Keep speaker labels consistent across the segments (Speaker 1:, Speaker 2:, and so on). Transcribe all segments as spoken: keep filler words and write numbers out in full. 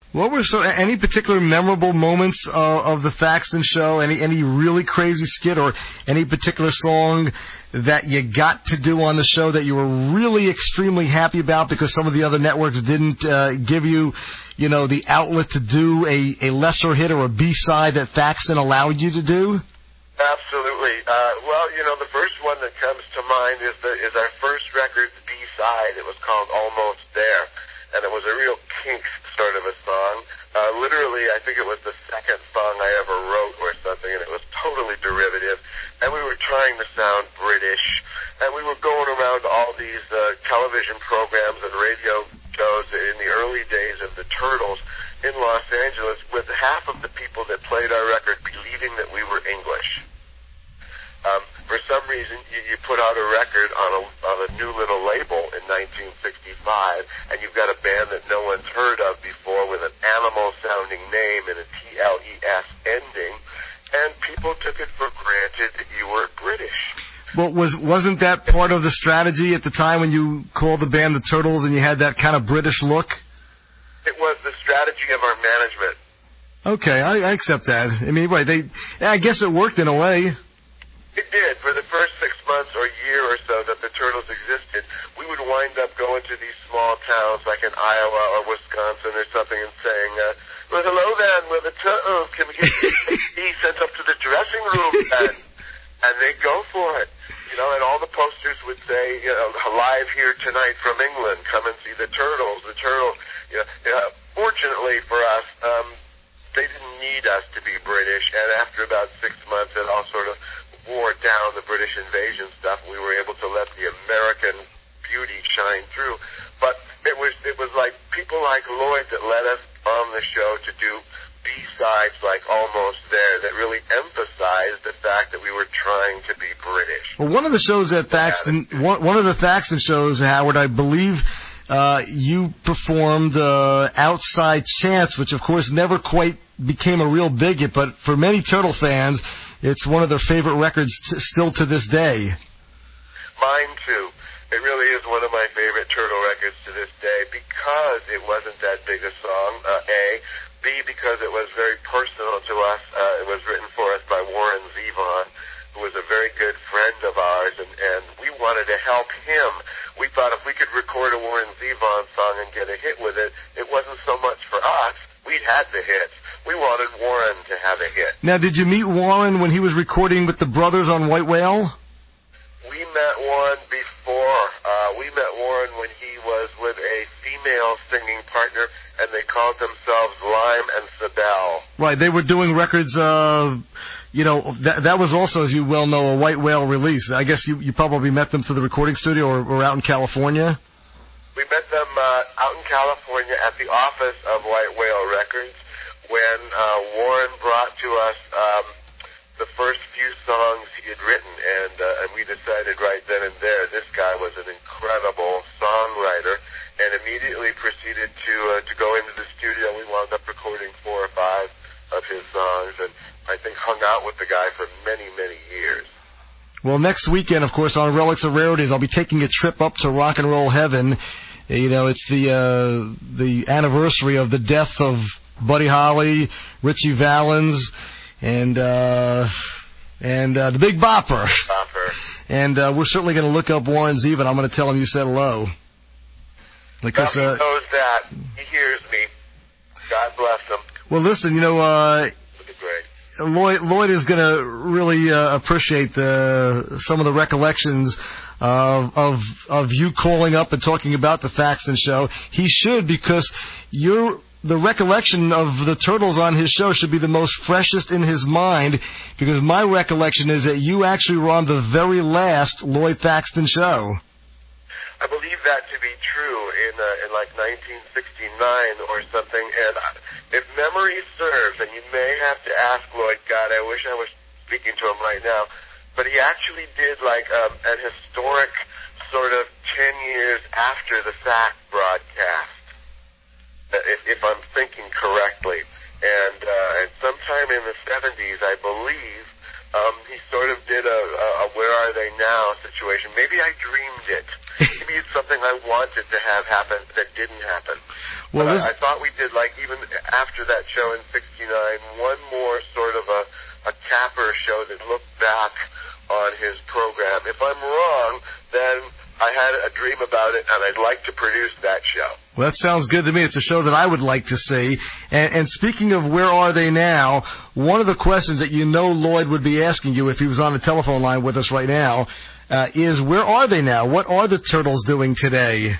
Speaker 1: What were so any particular memorable moments uh, of the Thaxton show? Any any really crazy skit or any particular song that you got to do on the show that you were really extremely happy about because some of the other networks didn't uh, give you, you know, the outlet to do a, a lesser hit or a B-side that Thaxton allowed you to do?
Speaker 2: Absolutely. Uh, well, you know, the first one that comes to mind is the is our first record's B-side. It was called Almost There, and it was a real Kinks sort of a song. Uh, literally, I think it was the second song I ever wrote or something, and it was totally derivative. And we were trying to sound British, and we were going around all these uh, television programs and radio shows in the early days of the Turtles in Los Angeles, with half of the people that played our record believing that we were English. Um, for some reason, you, you put out a record on a, on a new little label in nineteen sixty-five, and you've got a band that no one's heard of before with an animal-sounding name and a T L E S ending, and people took it for granted that you were British.
Speaker 1: Well, was, wasn't that part of the strategy at the time when you called the band the Turtles and you had that kind of British look?
Speaker 2: It was the strategy of our management.
Speaker 1: Okay, I, I accept that. I mean, right, they, I guess it worked in a way.
Speaker 2: It did. For the first six months or year or so that the Turtles existed, we would wind up going to these small towns like in Iowa or Wisconsin or something and saying, uh, well, hello then, we're the Turtles. Can we get he sent up to the dressing room? And, and they'd go for it. You know, and all the posters would say, you know, live here tonight from England, come and see the Turtles, the Turtles. You know, you know, fortunately for us, um, they didn't need us to be British, and after about six months, it all sort of wore down the British invasion stuff. We were able to let the American beauty shine through. But it was it was like people like Lloyd that let us on the show to do B-sides like Almost There that really emphasized the fact that we were trying to be British.
Speaker 1: Well, one of the shows at Thaxton, one, one of the Thaxton shows, Howard, I believe uh, you performed uh, Outside Chance, which of course never quite became a real big hit, but for many Turtle fans, it's one of their favorite records t- still to this day.
Speaker 2: Mine too. It really is one of my favorite Turtle records to this day because it wasn't that big a song, uh, A. B, because it was very personal to us. Uh, it was written for us by Warren Zevon, who was a very good friend of ours, and, and we wanted to help him. We thought if we could record a Warren Zevon song and get a hit with it, it wasn't so much for us. We'd had the hits. We wanted Warren to have a hit.
Speaker 1: Now, did you meet Warren when he was recording with the brothers on White Whale?
Speaker 2: We met Warren before. Uh, we met Warren when he was with a female singing partner, and they called themselves Lime and Sibel.
Speaker 1: Right, they were doing records, uh, you know, that, that was also, as you well know, a White Whale release. I guess you, you probably met them to the recording studio or, or out in California?
Speaker 2: We met them uh, out in California at the office of White Whale Records when uh, Warren brought to us um, the first few songs he had written, and uh, and we decided right then and there this guy was an incredible songwriter, and immediately proceeded to uh, to go into the studio. We wound up recording four or five of his songs, and I think hung out with the guy for many, many years.
Speaker 1: Well, next weekend, of course, on Relics of Rarities, I'll be taking a trip up to Rock and Roll Heaven. You know, it's the uh, the anniversary of the death of Buddy Holly, Ritchie Valens, and uh, and uh, the Big Bopper.
Speaker 2: Bopper.
Speaker 1: And uh, we're certainly going to look up Warren Zevon. I'm going to tell him you said hello.
Speaker 2: Because well, he uh, knows that. He hears me. God bless him.
Speaker 1: Well, listen, you know, uh,
Speaker 2: great.
Speaker 1: Lloyd, Lloyd is going to really uh, appreciate the, some of the recollections of, of of you calling up and talking about the Thaxton show. He should, because you're... the recollection of the Turtles on his show should be the most freshest in his mind, because my recollection is that you actually were on the very last Lloyd Thaxton show.
Speaker 2: I believe that to be true in uh, in like nineteen sixty-nine or something, and if memory serves, and you may have to ask Lloyd, God, I wish I was speaking to him right now, but he actually did like um, an historic sort of ten years after the fact broadcast. If, if I'm thinking correctly. And, uh, and sometime in the seventies, I believe, um, he sort of did a, a Where Are They Now situation. Maybe I dreamed it. Maybe it's something I wanted to have happen that didn't happen.
Speaker 1: Well,
Speaker 2: but
Speaker 1: this...
Speaker 2: I, I thought we did, like, even after that show in sixty-nine, one more sort of a, a capper show that looked back on his program. If I'm wrong, then I had a dream about it, and I'd like to produce that show.
Speaker 1: Well, that sounds good to me. It's a show that I would like to see. And, and speaking of where are they now, one of the questions that you know Lloyd would be asking you if he was on the telephone line with us right now uh, is, where are they now? What are the Turtles doing today?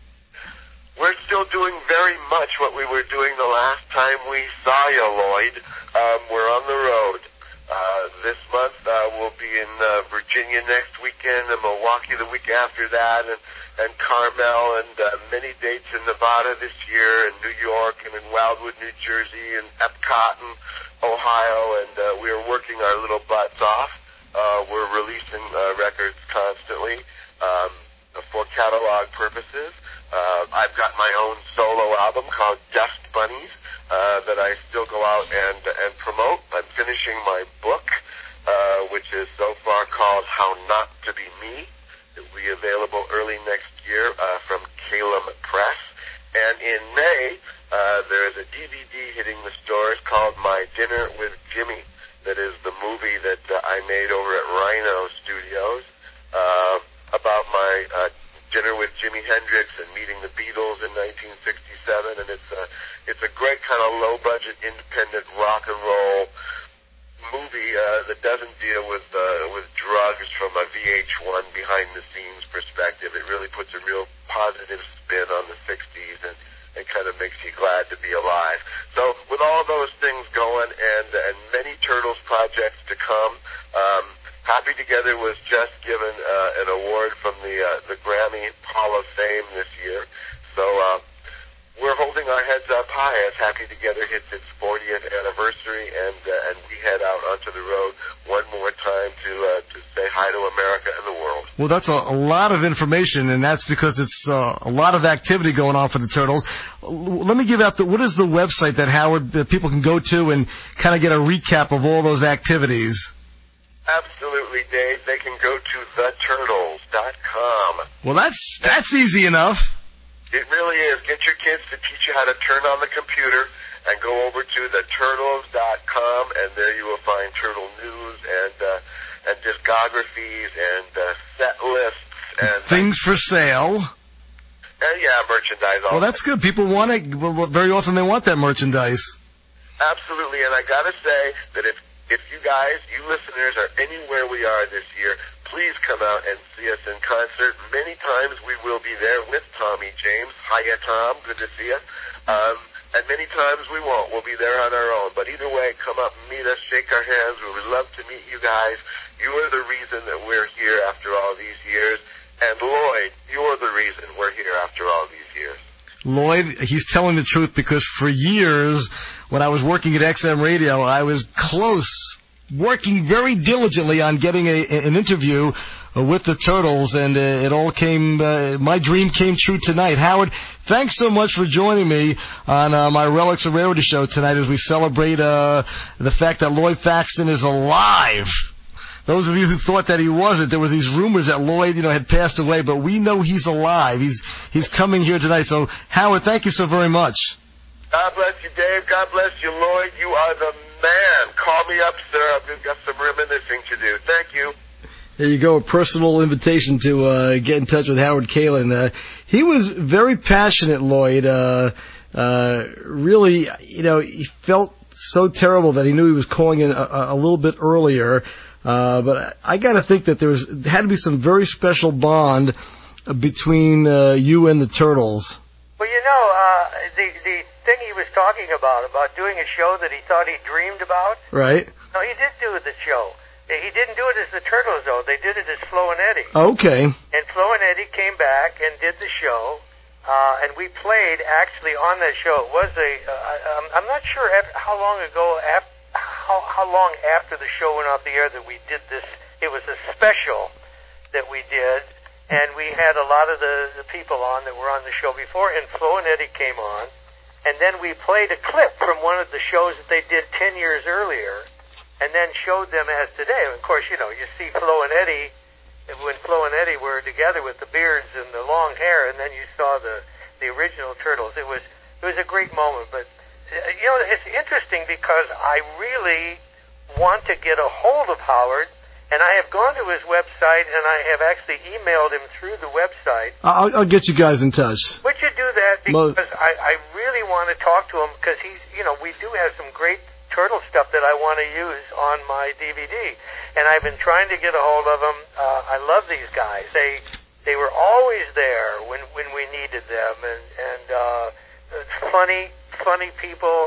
Speaker 2: We're still doing very much what we were doing the last time we saw you, Lloyd. Um, we're on the road. Uh, this month, uh, we'll be in uh, Virginia next weekend, and Milwaukee the week after that, and, and Carmel, and uh, many dates in Nevada this year, and New York, and in Wildwood, New Jersey, and Epcot, and Ohio, and uh, we are working our little butts off. Uh, we're releasing uh, records constantly um, for catalog purposes. Uh, I've got my own solo album called Dust Bunnies. Uh, that I still go out and and promote. I'm finishing my book, uh, which is so far called How Not to Be Me. It will be available early next year uh, from Calum Press. And in May, uh, there is a D V D hitting the stores called My Dinner with Jimmy. That is the movie that uh, I made over at Rhino Studios uh, about my uh, dinner with Jimi Hendrix and meeting the Beatles in nineteen sixty-seven, and it's a it's a great kind of low budget independent rock and roll movie uh, that doesn't deal with uh, with drugs from a V H one behind the scenes perspective. It really puts a real positive spin on the sixties, and it kind of makes you glad to be alive. So with all those things going and and many Turtles projects to come. Um, Happy Together was just given uh, an award from the uh, the Grammy Hall of Fame this year. So uh, we're holding our heads up high as Happy Together hits its fortieth anniversary, and uh, and we head out onto the road one more time to uh, to say hi to America and the world.
Speaker 1: Well, that's a, a lot of information, and that's because it's uh, a lot of activity going on for the Turtles. L- let me give out the what is the website that Howard that people can go to and kind of get a recap of all those activities.
Speaker 2: Absolutely, Dave. They can go to the turtles dot com.
Speaker 1: Well, that's that's easy enough.
Speaker 2: It really is. Get your kids to teach you how to turn on the computer and go over to the turtles dot com, and there you will find Turtle news and uh, and discographies and uh, set lists and
Speaker 1: things for sale.
Speaker 2: And yeah, merchandise.
Speaker 1: Well, that's good. People want it. Well, very often they want that merchandise.
Speaker 2: Absolutely, and I gotta say that if If you guys, you listeners, are anywhere we are this year, please come out and see us in concert. Many times we will be there with Tommy James. Hiya, Tom. Good to see you. Um, and many times we won't. We'll be there on our own. But either way, come up and meet us, shake our hands. We would love to meet you guys. You are the reason that we're here after all these years. And Lloyd, you're the reason we're here after all these years.
Speaker 1: Lloyd, he's telling the truth, because for years, when I was working at X M Radio, I was close, working very diligently on getting a, an interview with the Turtles, and uh, it all came, uh, my dream came true tonight. Howard, thanks so much for joining me on uh, my Relics of Rarity show tonight as we celebrate uh, the fact that Lloyd Thaxton is alive. Those of you who thought that he wasn't, there were these rumors that Lloyd, you know, had passed away, but we know he's alive. He's he's coming here tonight. So, Howard, thank you so very much.
Speaker 2: God bless you, Dave. God bless you, Lloyd. You are the man. Call me up, sir. I've got some reminiscing to do. Thank you.
Speaker 1: There you go, a personal invitation to uh, get in touch with Howard Kaylan. Uh, he was very passionate, Lloyd. Uh, uh, really, you know, he felt so terrible that he knew he was calling in a, a little bit earlier. Uh, but I got to think that there was had to be some very special bond between uh, you and the Turtles.
Speaker 3: Well, you know, uh, the the thing he was talking about, about doing a show that he thought he dreamed about.
Speaker 1: Right.
Speaker 3: No, he did do the show. He didn't do it as the Turtles, though. They did it as Flo and Eddie.
Speaker 1: Okay.
Speaker 3: And Flo and Eddie came back and did the show, uh, and we played actually on that show. It was a, uh, I'm not sure how long ago after. How, how long after the show went off the air that we did this. It was a special that we did, and we had a lot of the, the people on that were on the show before, and Flo and Eddie came on, and then we played a clip from one of the shows that they did ten years earlier, and then showed them as today. And of course, you know, you see Flo and Eddie, when Flo and Eddie were together with the beards and the long hair, and then you saw the, the original Turtles. It was, it was a great moment, but you know, it's interesting because I really want to get a hold of Howard, and I have gone to his website, and I have actually emailed him through the website.
Speaker 1: I'll, I'll get you guys in touch.
Speaker 3: Would you do that? Because Most... I, I really want to talk to him, because he's, you know, we do have some great Turtle stuff that I want to use on my D V D, and I've been trying to get a hold of them. Uh, I love these guys. They they were always there when when we needed them, and and uh, funny funny people.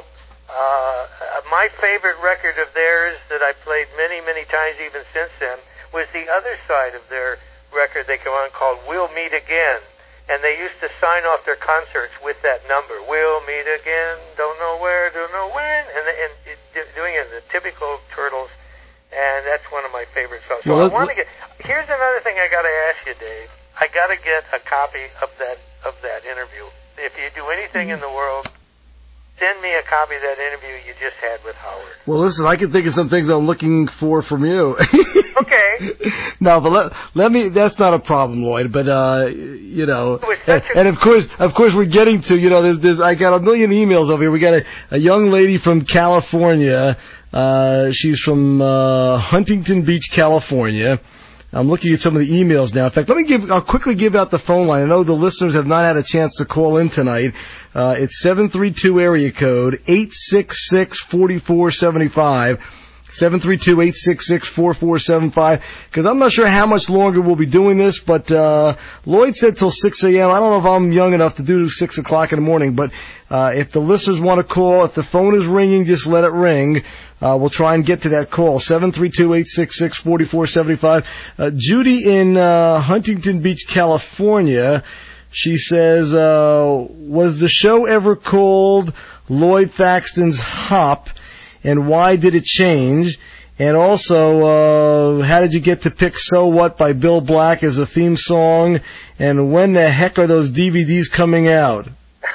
Speaker 3: Uh, my favorite record of theirs that I played many many times even since then was the other side of their record they come on called "We'll Meet Again." And they used to sign off their concerts with that number. We'll meet again, don't know where, don't know when, and, and it, doing it in the typical Turtles, and that's one of my favorite songs. So well, I want to get. Here's another thing I got to ask you, Dave. I got to get a copy of that of that interview. If you do anything in the world, send me a copy of that interview you just had with Howard.
Speaker 1: Well, listen, I can think of some things I'm looking for from you.
Speaker 3: Okay.
Speaker 1: No, but let, let me, that's not a problem, Lloyd, but, uh, you know, and, a, and of course, of course we're getting to, you know, there's, there's, I got a million emails over here. We got a, a young lady from California. Uh, she's from, uh, Huntington Beach, California. I'm looking at some of the emails now. In fact, let me give, I'll quickly give out the phone line. I know the listeners have not had a chance to call in tonight. Uh, it's seven three two area code eight six six, four four seven five. seven three two, eight six six, four four seven five. Because I'm not sure how much longer we'll be doing this, but uh, Lloyd said till six a.m. I don't know if I'm young enough to do six o'clock in the morning, but uh, if the listeners want to call, if the phone is ringing, just let it ring. Uh, we'll try and get to that call. seven three two, eight six six, four four seven five. Uh, Judy in uh, Huntington Beach, California, she says, uh, was the show ever called Lloyd Thaxton's Hop? And why did it change? And also, uh, how did you get to pick So What by Bill Black as a theme song? And when the heck are those D V Ds coming out?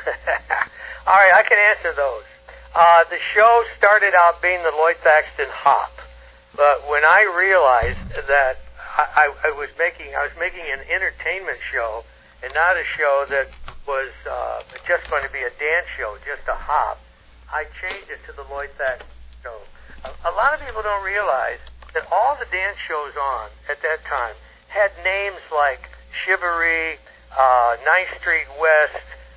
Speaker 3: All right, I can answer those. Uh, the show started out being the Lloyd Thaxton Hop. But when I realized that I, I, I was making I was making an entertainment show and not a show that was uh, just going to be a dance show, just a hop, I changed it to the Lloyd Thaxton show. A, a lot of people don't realize that all the dance shows on at that time had names like Shivaree, uh, ninth Street West,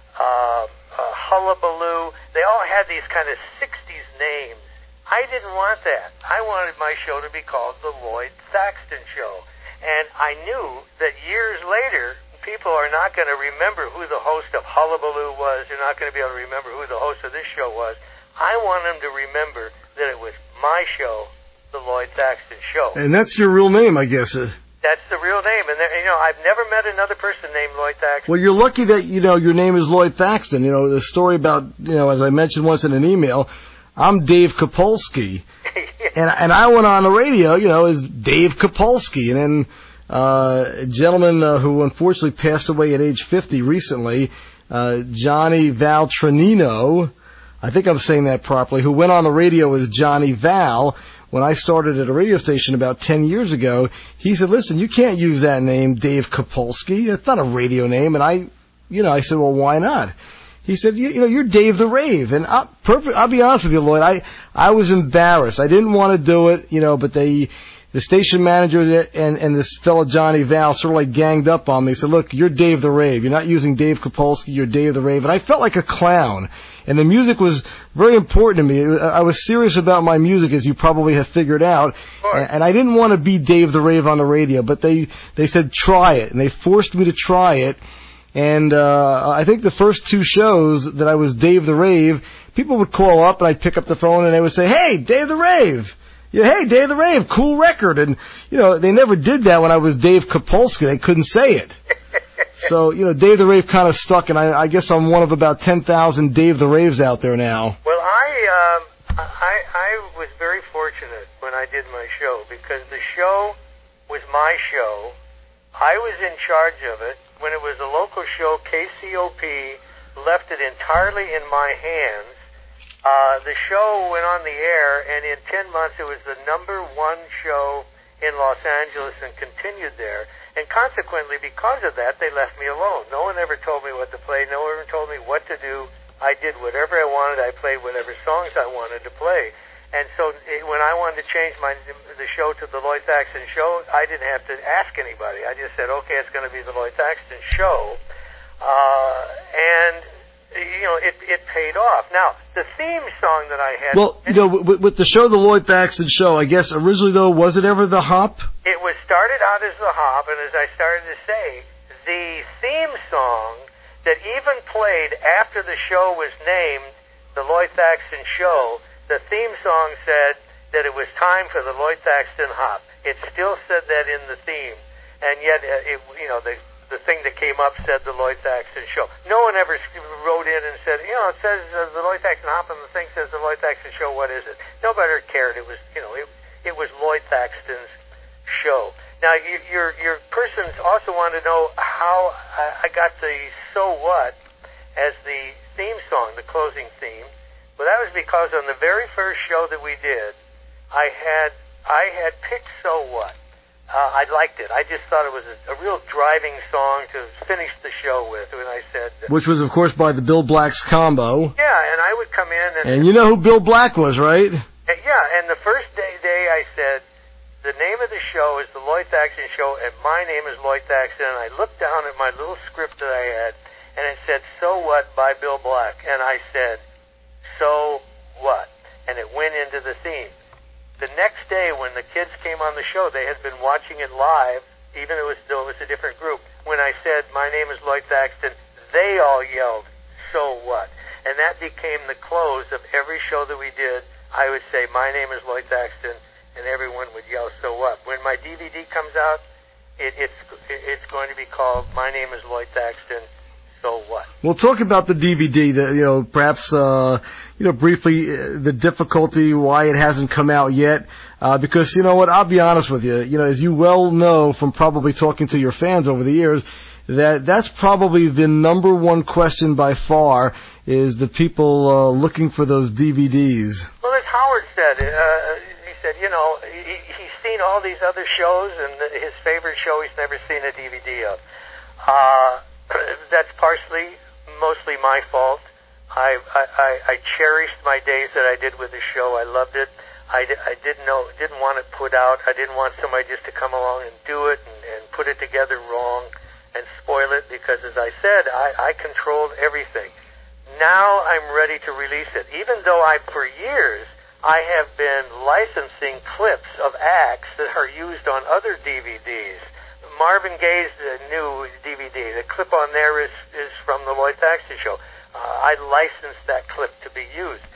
Speaker 3: uh, uh, Hullabaloo. They all had these kind of sixties names. I didn't want that. I wanted my show to be called the Lloyd Thaxton Show. And I knew that years later, people are not going to remember who the host of Hullabaloo was. They're not going to be able to remember who the host of this show was. I want them to remember that it was my show, the Lloyd Thaxton Show.
Speaker 1: And that's your real name, I guess.
Speaker 3: That's the real name. And, there, you know, I've never met another person named Lloyd Thaxton.
Speaker 1: Well, you're lucky that, you know, your name is Lloyd Thaxton. You know, the story about, you know, as I mentioned once in an email, I'm Dave Kapolsky. and, and I went on the radio, you know, as Dave Kapolsky. And then uh, a gentleman uh, who unfortunately passed away at age fifty recently, uh, Johnny Valtrinino, I think I'm saying that properly, who went on the radio as Johnny Val. When I started at a radio station about ten years ago, he said, listen, you can't use that name, Dave Kapolsky. It's not a radio name. And I, you know, I said, well, why not? He said, you, you know, you're Dave the Rave. And I, perfect, I'll be honest with you, Lloyd, I, I was embarrassed. I didn't want to do it, you know, but they, the station manager and, and this fellow Johnny Val sort of like ganged up on me. He said, look, you're Dave the Rave. You're not using Dave Kapolsky. You're Dave the Rave. And I felt like a clown. And the music was very important to me. I was serious about my music, as you probably have figured out. And I didn't want to be Dave the Rave on the radio, but they, they said, try it. And they forced me to try it. And uh I think the first two shows that I was Dave the Rave, people would call up and I'd pick up the phone and they would say, hey, Dave the Rave. Yeah, hey, Dave the Rave, cool record. And, you know, they never did that when I was Dave Kapolsky. They couldn't say it. So, you know, Dave the Rave kind of stuck, and I, I guess I'm one of about ten thousand Dave the Raves out there now.
Speaker 3: Well, I, um, I, I was very fortunate when I did my show because the show was my show. I was in charge of it. When it was a local show, K C O P left it entirely in my hands. Uh, the show went on the air, and in ten months it was the number one show in Los Angeles and continued there. And consequently, because of that, they left me alone. No one ever told me what to play. No one ever told me what to do. I did whatever I wanted. I played whatever songs I wanted to play. And so it, when I wanted to change my the show to the Lloyd Thaxton Show, I didn't have to ask anybody. I just said, okay, it's going to be the Lloyd Thaxton Show. Uh, and, you know, it, it paid off. Now, the theme song that I had...
Speaker 1: Well, you know, with, with the show, the Lloyd Thaxton Show, I guess originally, though, was it ever the Hop?
Speaker 3: It was started out as the Hop, and as I started to say, the theme song that even played after the show was named the Lloyd Thaxton Show, the theme song said that it was time for the Lloyd Thaxton Hop. It still said that in the theme, and yet, uh, it, you know, the the thing that came up said the Lloyd Thaxton Show. No one ever wrote in and said, you know, it says uh, the Lloyd Thaxton Hop, and the thing says the Lloyd Thaxton Show. What is it? Nobody cared. It was, you know, it it was Lloyd Thaxton's show. Now, you, your your persons also want to know how I, I got the So What as the theme song, the closing theme. Well, that was because on the very first show that we did, I had I had picked So What. Uh, I liked it. I just thought it was a, a real driving song to finish the show with. When I said, uh,
Speaker 1: which was, of course, by the Bill Black's Combo.
Speaker 3: Yeah, and I would come in and
Speaker 1: and you know who Bill Black was, right?
Speaker 3: And, yeah, and the first day, day I said, the name of the show is the Lloyd Thaxton Show, and my name is Lloyd Thaxton. And I looked down at my little script that I had, and it said "So What" by Bill Black, and I said, "So what?" And it went into the theme. The next day, when the kids came on the show, they had been watching it live, even though it was, though it was a different group. When I said, my name is Lloyd Thaxton, they all yelled, "So what?" And that became the close of every show that we did. I would say, my name is Lloyd Thaxton, and everyone would yell, "So what?" When my D V D comes out, it, it's it's going to be called, my name is Lloyd Thaxton, So What?
Speaker 1: We'll talk about the D V D, the, you know, perhaps, uh, you know, briefly, uh, the difficulty, why it hasn't come out yet, uh, because, you know what, I'll be honest with you, you know, as you well know from probably talking to your fans over the years, that that's probably the number one question by far, is the people uh, looking for those D V Ds.
Speaker 3: Well, as Howard said, uh, he said, you know, he, he's seen all these other shows, and his favorite show he's never seen a D V D of. Uh, that's partially, mostly my fault. I, I, I cherished my days that I did with the show. I loved it. I, I didn't know, didn't want it put out. I didn't want somebody just to come along and do it and, and put it together wrong and spoil it, because, as I said, I, I controlled everything. Now I'm ready to release it. Even though I, for years, I have been licensing clips of acts that are used on other D V Ds. Marvin Gaye's uh, new D V D, the clip on there is, is from the Lloyd Thaxton Show. Uh, I licensed that clip to be used.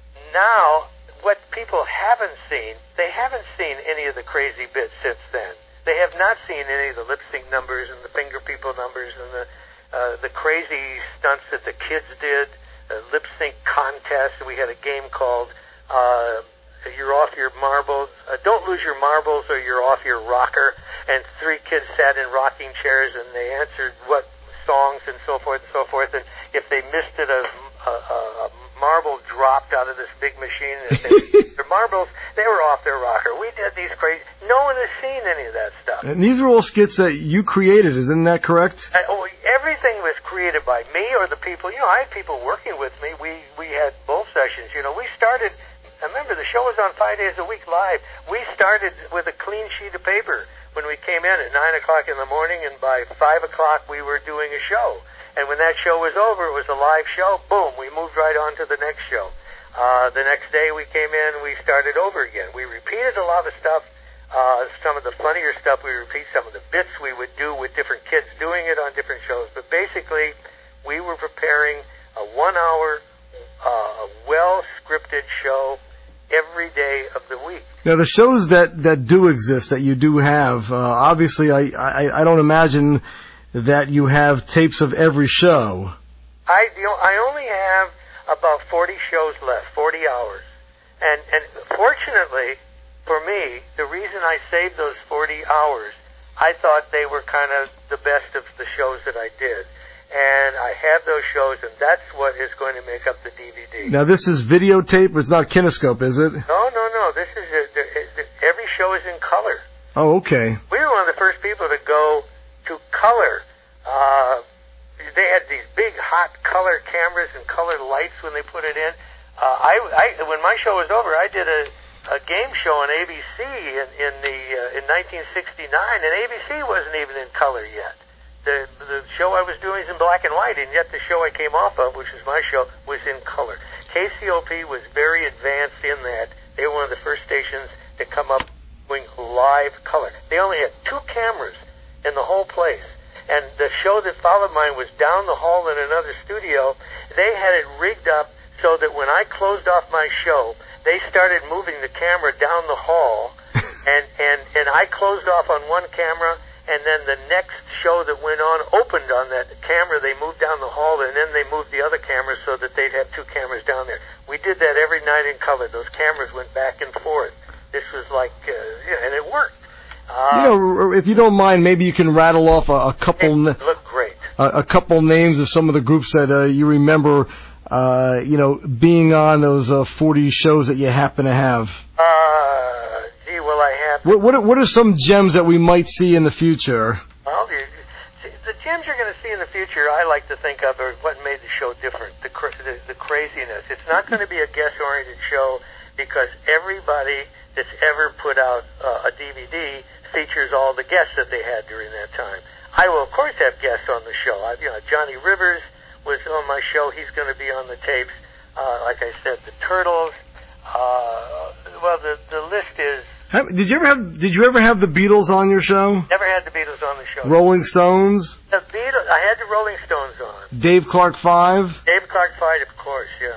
Speaker 3: Now, what people haven't seen, they haven't seen any of the crazy bits since then. They have not seen any of the lip sync numbers and the finger people numbers and the uh, the crazy stunts that the kids did, the lip sync contest. We had a game called uh, You're Off Your Marbles. Uh, Don't Lose Your Marbles or You're Off Your Rocker. And three kids sat in rocking chairs and they answered what songs and so forth and so forth. And if they missed it, a, a, a marble dropped out of this big machine. And if they their marbles, they were off their rocker. We did these crazy. No one has seen any of that stuff.
Speaker 1: And these are all skits that you created, isn't that correct?
Speaker 3: Uh, oh, everything was created by me or the people. You know, I had people working with me. We we had both sessions. You know, we started. Remember, the show was on five days a week live. We started with a clean sheet of paper when we came in at nine o'clock in the morning, and by five o'clock we were doing a show. And when that show was over, it was a live show. Boom, we moved right on to the next show. Uh, the next day we came in, we started over again. We repeated a lot of stuff. Uh, some of the funnier stuff we repeat, some of the bits we would do with different kids doing it on different shows. But basically, we were preparing a one-hour, uh, well-scripted show every day of the week.
Speaker 1: Now, the shows that, that do exist, that you do have, uh, obviously I, I, I don't imagine that you have tapes of every show.
Speaker 3: I, you know, I only have about forty shows left, forty hours. And, and fortunately for me, the reason I saved those forty hours, I thought they were kind of the best of the shows that I did. And I have those shows, and that's what is going to make up the D V D.
Speaker 1: Now, this is videotape. It's not Kinescope, is it?
Speaker 3: No, no, no. This is a, every show is in color.
Speaker 1: Oh, okay.
Speaker 3: We were one of the first people to go to color. Uh, they had these big hot color cameras and color lights when they put it in. Uh, I, I when my show was over, I did a, a game show on A B C in, in the uh, in nineteen sixty-nine, and A B C wasn't even in color yet. The the show I was doing was in black and white, and yet the show I came off of, which was my show, was in color. K C O P was very advanced in that. They were one of the first stations to come up doing live color. They only had two cameras in the whole place. And the show that followed mine was down the hall in another studio. They had it rigged up so that when I closed off my show, they started moving the camera down the hall, and, and, and I closed off on one camera, and then the next show that went on opened on that camera. They moved down the hall, and then they moved the other camera so that they'd have two cameras down there. We did that every night in color. Those cameras went back and forth. This was like, uh, yeah, and it worked. Uh,
Speaker 1: you know, if you don't mind, maybe you can rattle off a, a couple.
Speaker 3: It looked great.
Speaker 1: A, a couple names of some of the groups that uh, you remember. Uh, you know, being on those uh, forty shows that you happen to have.
Speaker 3: Uh, gee, well, I have.
Speaker 1: What, what, are, what are some gems that we might see in the future?
Speaker 3: Well, the, the gems you're going to see in the future, I like to think of, are what made the show different. The the, the craziness. It's not going to be a guest-oriented show because everybody that's ever put out uh, a D V D features all the guests that they had during that time. I will, of course, have guests on the show. I, you know, Johnny Rivers was on my show. He's going to be on the tapes. Uh, like I said, the Turtles. Uh, well, the the list is.
Speaker 1: Have, did you ever have Did you ever have the Beatles on your show?
Speaker 3: Never had the Beatles on the show.
Speaker 1: Rolling Stones.
Speaker 3: The Beatles. I had the Rolling Stones on.
Speaker 1: Dave Clark Five.
Speaker 3: Dave Clark Five, of course, yeah.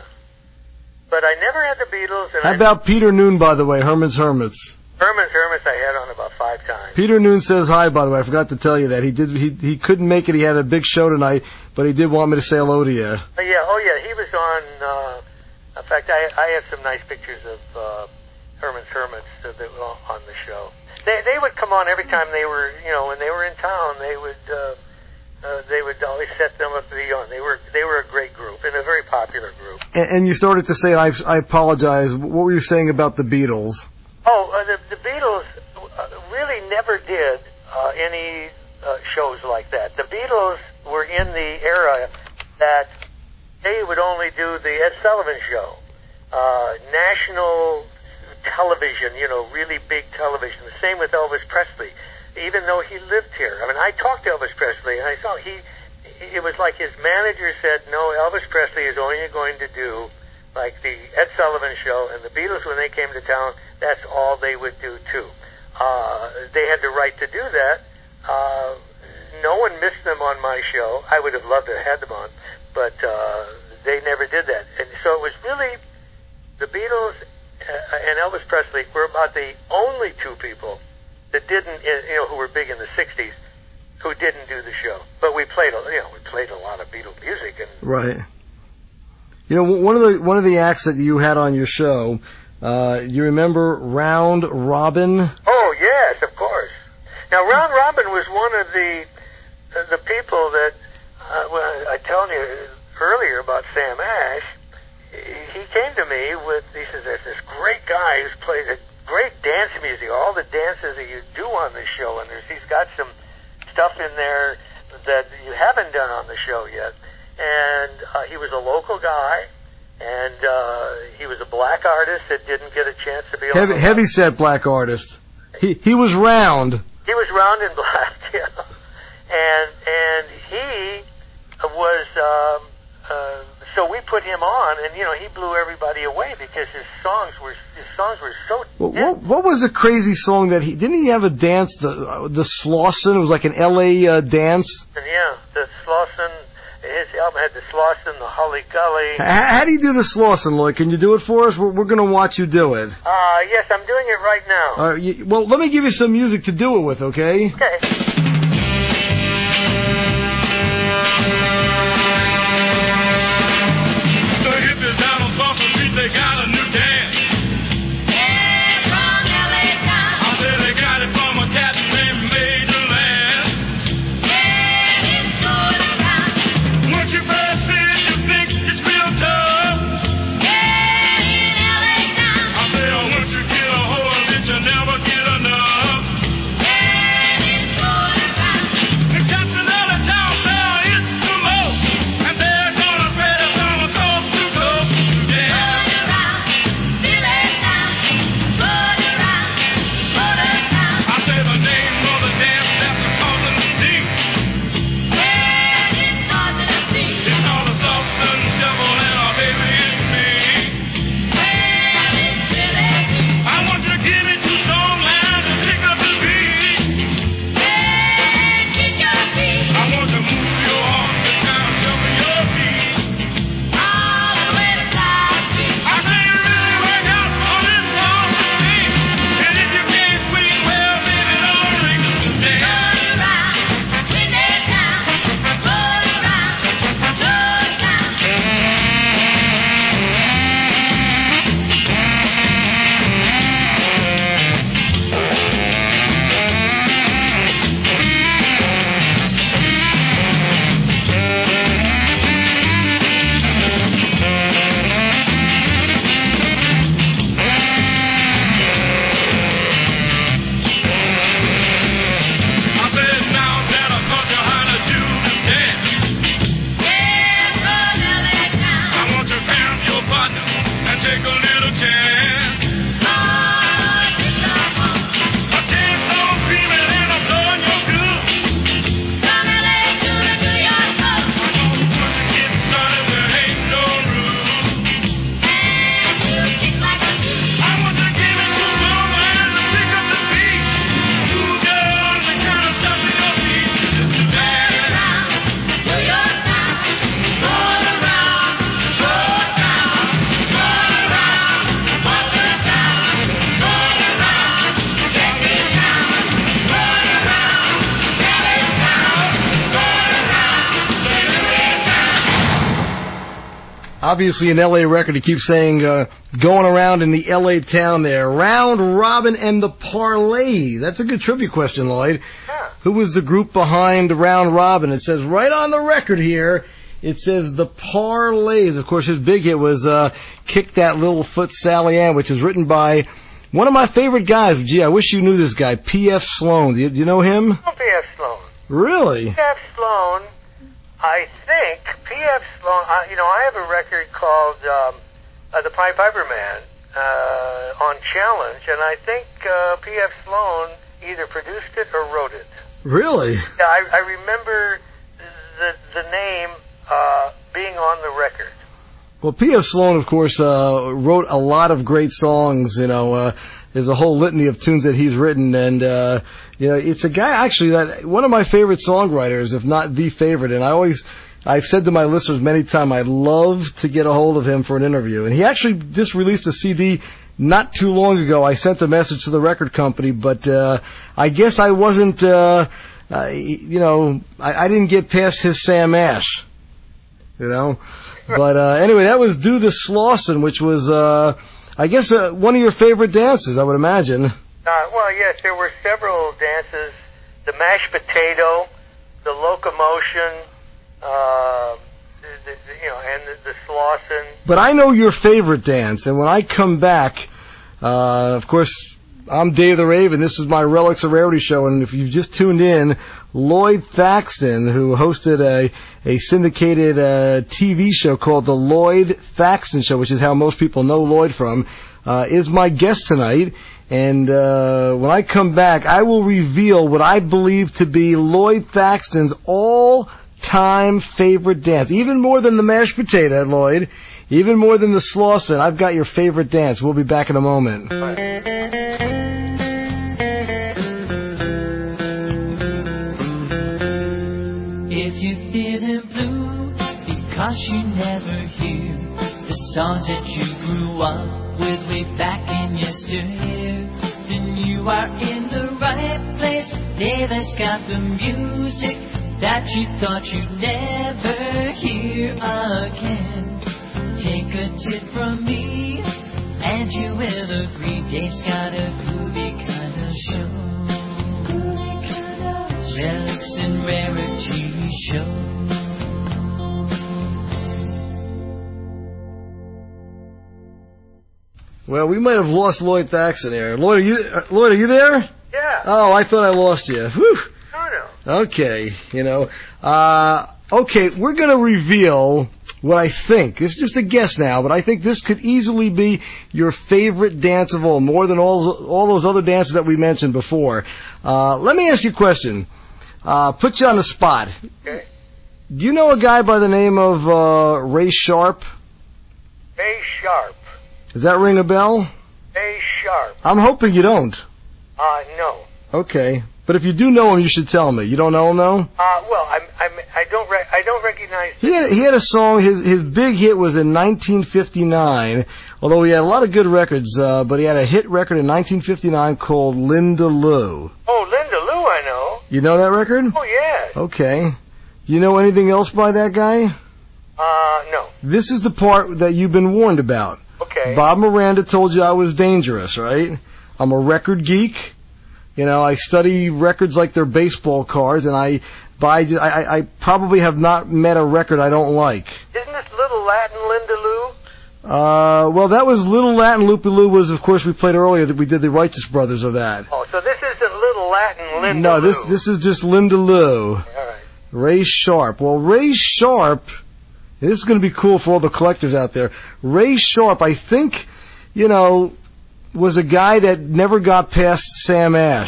Speaker 3: But I never had the Beatles. And
Speaker 1: How
Speaker 3: I,
Speaker 1: about Peter Noon, by the way, Herman's Hermits?
Speaker 3: Herman's Hermits I had on about five times.
Speaker 1: Peter Noon says hi, by the way. I forgot to tell you that. He did. He he couldn't make it. He had a big show tonight, but he did want me to say hello to you.
Speaker 3: Uh, yeah, oh yeah, he was on, uh, in fact, I I have some nice pictures of uh, Herman's Hermits that were on the show. They they would come on every time they were, you know, when they were in town, they would, uh, uh, they would always set them up to be on. They were they were a great group and a very popular group.
Speaker 1: And, and you started to say, I, I apologize, what were you saying about the Beatles?
Speaker 3: Oh, uh, the, the Beatles really never did uh, any uh, shows like that. The Beatles were in the era that they would only do the Ed Sullivan Show. Uh, national television, you know, really big television. The same with Elvis Presley, even though he lived here. I mean, I talked to Elvis Presley, and I saw he, it was like his manager said, no, Elvis Presley is only going to do like the Ed Sullivan Show, and the Beatles, when they came to town, that's all they would do, too. Uh, they had the right to do that. Uh, no one missed them on my show. I would have loved to have had them on, but uh, they never did that. And so it was really the Beatles uh, and Elvis Presley were about the only two people that didn't, you know, who were big in the sixties, who didn't do the show. But we played, you know, we played a lot of Beatle music. And
Speaker 1: right. You know, one of the one of the acts that you had on your show, uh, you remember Round Robin?
Speaker 3: Oh yes, of course. Now Round Robin was one of the uh, the people that uh, well, I told you earlier about Sam Ash. He came to me with he says there's this great guy who's played a great dance music, all the dances that you do on the show, and there's, he's got some stuff in there that you haven't done on the show yet. And uh, he was a local guy, and uh, he was a black artist that didn't get a chance to be on
Speaker 1: heavy, heavy set black artist. He he was round.
Speaker 3: He was round and black, yeah. And and he was um, uh, so we put him on, and you know he blew everybody away because his songs were his songs were so.
Speaker 1: Well, what what was the crazy song that he didn't he have a dance the uh, the Slauson? It was like an L A uh, dance.
Speaker 3: And yeah, the Slauson. His album had the Slauson, the Holly Gully.
Speaker 1: How, how do you do the Slauson, Lloyd? Can you do it for us? We're, we're going to watch you do it.
Speaker 3: Uh, yes, I'm doing it right now.
Speaker 1: Uh, you, well, let me give you some music to do it with, okay?
Speaker 3: Okay.
Speaker 4: The hippies down on Slauson Street, they got a new dance.
Speaker 5: Yeah, from L A town.
Speaker 4: I say they got it from a cat named Major Lance.
Speaker 5: Yeah, it's good around.
Speaker 4: Once you first see it, you think it's real tough.
Speaker 5: Yeah, in L A town.
Speaker 4: I say, oh, once you get a hold of it, you never get enough.
Speaker 5: Yeah, it's good around.
Speaker 4: The cat's another town, there it's the most.
Speaker 1: obviously an L A record. He keeps saying, uh, going around in the L A town there. Round Robin and the Parlays. That's a good trivia question, Lloyd.
Speaker 3: Yeah.
Speaker 1: Who was the group behind Round Robin? It says right on the record here, it says the Parlays. Of course, his big hit was uh, Kick That Little Foot Sally Ann, which is written by one of my favorite guys. Gee, I wish you knew this guy, P F Sloan. Do you, do you know him?
Speaker 3: Oh, P F Sloan.
Speaker 1: Really?
Speaker 3: P F Sloan, I think, P F Sloan, uh, you know, I have a record called um, uh, The Pied Piper Man uh, on Challenge, and I think uh, P F Sloan either produced it or wrote it.
Speaker 1: Really?
Speaker 3: Yeah, I, I remember the the name uh, being on the record.
Speaker 1: Well, P F Sloan, of course, uh, wrote a lot of great songs. You know, uh, there's a whole litany of tunes that he's written, and uh, you know, it's a guy actually that one of my favorite songwriters, if not the favorite. And I always, I've said to my listeners many times, I'd love to get a hold of him for an interview. And he actually just released a C D not too long ago. I sent a message to the record company, but uh, I guess I wasn't, uh, uh, you know, I, I didn't get past his Sam Ash. You know, but uh, anyway, that was Do the Slauson, which was, uh, I guess, uh, one of your favorite dances, I would imagine.
Speaker 3: Uh, well, yes, there were several dances: the mashed potato, the locomotion, uh, the, the, you know, and the, the Slauson.
Speaker 1: But I know your favorite dance, and when I come back, uh, of course, I'm Dave the Raven. This is my Relics of Rarity show, and if you've just tuned in, Lloyd Thaxton, who hosted a, a syndicated uh, T V show called The Lloyd Thaxton Show, which is how most people know Lloyd from, uh, is my guest tonight. And uh, when I come back, I will reveal what I believe to be Lloyd Thaxton's all-time favorite dance, even more than the mashed potato, Lloyd. Even more than the Slauson, I've got your favorite dance. We'll be back in a moment.
Speaker 6: If you're feeling blue because you never hear the songs that you grew up with way back in yesteryear, then you are in the right place. Davis got the music that you thought you'd never hear again. Take a tip from me, and you will agree. Dave's got a groovy kind of show. Groovy kind of show. Relics and Rarity show.
Speaker 1: Well, we might have lost Lloyd Thaxton there. Lloyd, are you, uh, Lloyd, are you there?
Speaker 3: Yeah.
Speaker 1: Oh, I thought I lost you. Whew.
Speaker 3: No, no.
Speaker 1: Okay, you know. Uh, okay, we're going to reveal what I think. It's just a guess now, but I think this could easily be your favorite dance of all, more than all all those other dances that we mentioned before. Uh, let me ask you a question. Uh, put you on the spot.
Speaker 3: Okay.
Speaker 1: Do you know a guy by the name of uh, Ray Sharp?
Speaker 3: Ray Sharp.
Speaker 1: Does that ring a bell?
Speaker 3: Ray Sharp.
Speaker 1: I'm hoping you don't.
Speaker 3: Uh, no.
Speaker 1: Okay. But if you do know him, you should tell me. You don't know him, though?
Speaker 3: Uh, well, I'm, I'm, I don't, re- I don't recognize.
Speaker 1: He had, he had a song. His his big hit was in nineteen fifty-nine. Although he had a lot of good records, uh, but he had a hit record in nineteen fifty-nine called Linda Lou.
Speaker 3: Oh, Linda Lou, I know.
Speaker 1: You know that record?
Speaker 3: Oh, yes.
Speaker 1: Okay. Do you know anything else by that guy?
Speaker 3: Uh, no.
Speaker 1: This is the part that you've been warned about.
Speaker 3: Okay.
Speaker 1: Bob Miranda told you I was dangerous, right? I'm a record geek. You know, I study records like they're baseball cards, and I buy. I, I probably have not met a record I don't like.
Speaker 3: Isn't this Little Latin Linda Lou?
Speaker 1: Uh, well, that was Little Latin Loopy Lou. Was of course we played earlier. That we did the Righteous Brothers of that.
Speaker 3: Oh, so this isn't Little Latin Linda
Speaker 1: no,
Speaker 3: Lou.
Speaker 1: this this is just Linda Lou.
Speaker 3: All right.
Speaker 1: Ray Sharp. Well, Ray Sharp. This is going to be cool for all the collectors out there. Ray Sharp, I think, you know, was a guy that never got past Sam Ash.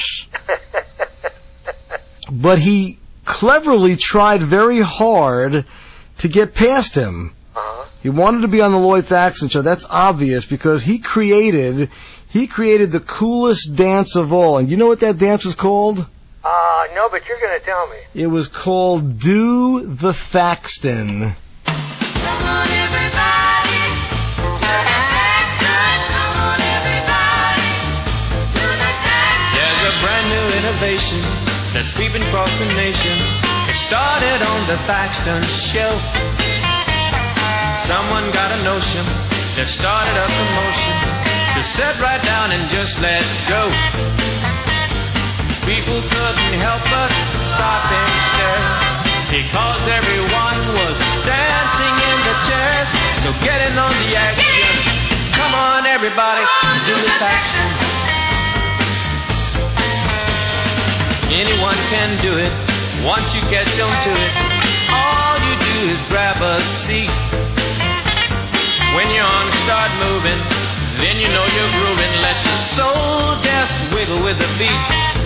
Speaker 1: But he cleverly tried very hard to get past him.
Speaker 3: Uh-huh.
Speaker 1: He wanted to be on the Lloyd Thaxton show. That's obvious because he created he created the coolest dance of all. And you know what that dance was called?
Speaker 3: Uh, no, but you're going to tell me.
Speaker 1: It was called Do the Thaxton.
Speaker 5: Come on, everybody, do the Thaxton. Come on, everybody, do the Thaxton.
Speaker 7: There's a brand new innovation that's sweeping across the nation. It started on the Thaxton show. Someone got a notion that started a commotion to sit right down and just let go. People couldn't help but stop and stare because everyone was dancing in the chairs. So get in on the action. Come on, everybody, do the action. Anyone can do it once you get onto it. All you do is grab a seat. When you're on, start moving, then you know you're grooving. Let your soul just wiggle with the beat.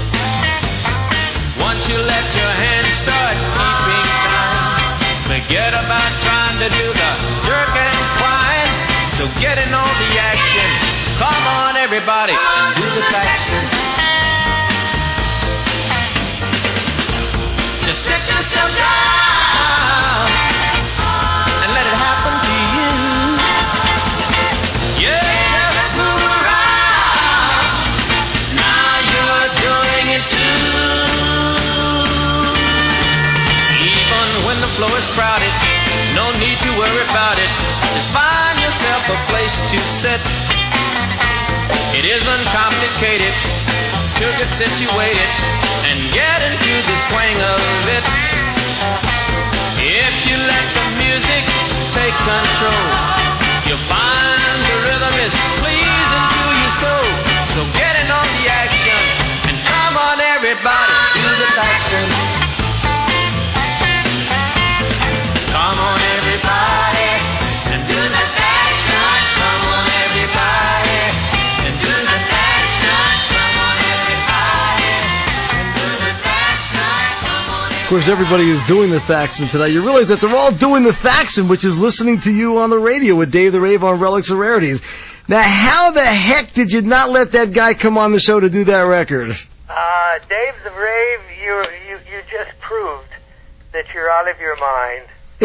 Speaker 7: Once you let your hands start keeping time, forget about trying to do the jerk and climb. So get in on the action. Come on, everybody, and do the action. Just sit yourself down and let it happen to you. Yeah, just move around. Now you're doing it too. Even when the floor is crowded, no need to worry about it. Just find yourself a place to sit. It isn't complicated to get situated and get into the swing of it. If you let the music take control, you'll find the rhythm is pleasing to your soul. So get in on the action, and come on everybody, do the action. Come on everybody, and do the action. Come on everybody, and do the action. Come on everybody, and do the action. Come on everybody.
Speaker 1: Of course, everybody is doing the Thaxton tonight. You realize that they're all doing the Thaxton, which is listening to you on the radio with Dave the Rave on Relics and Rarities. Now, how the heck did you not let that guy come on the show to do that record?
Speaker 3: Uh, Dave the Rave, you you you just proved that you're out of your mind.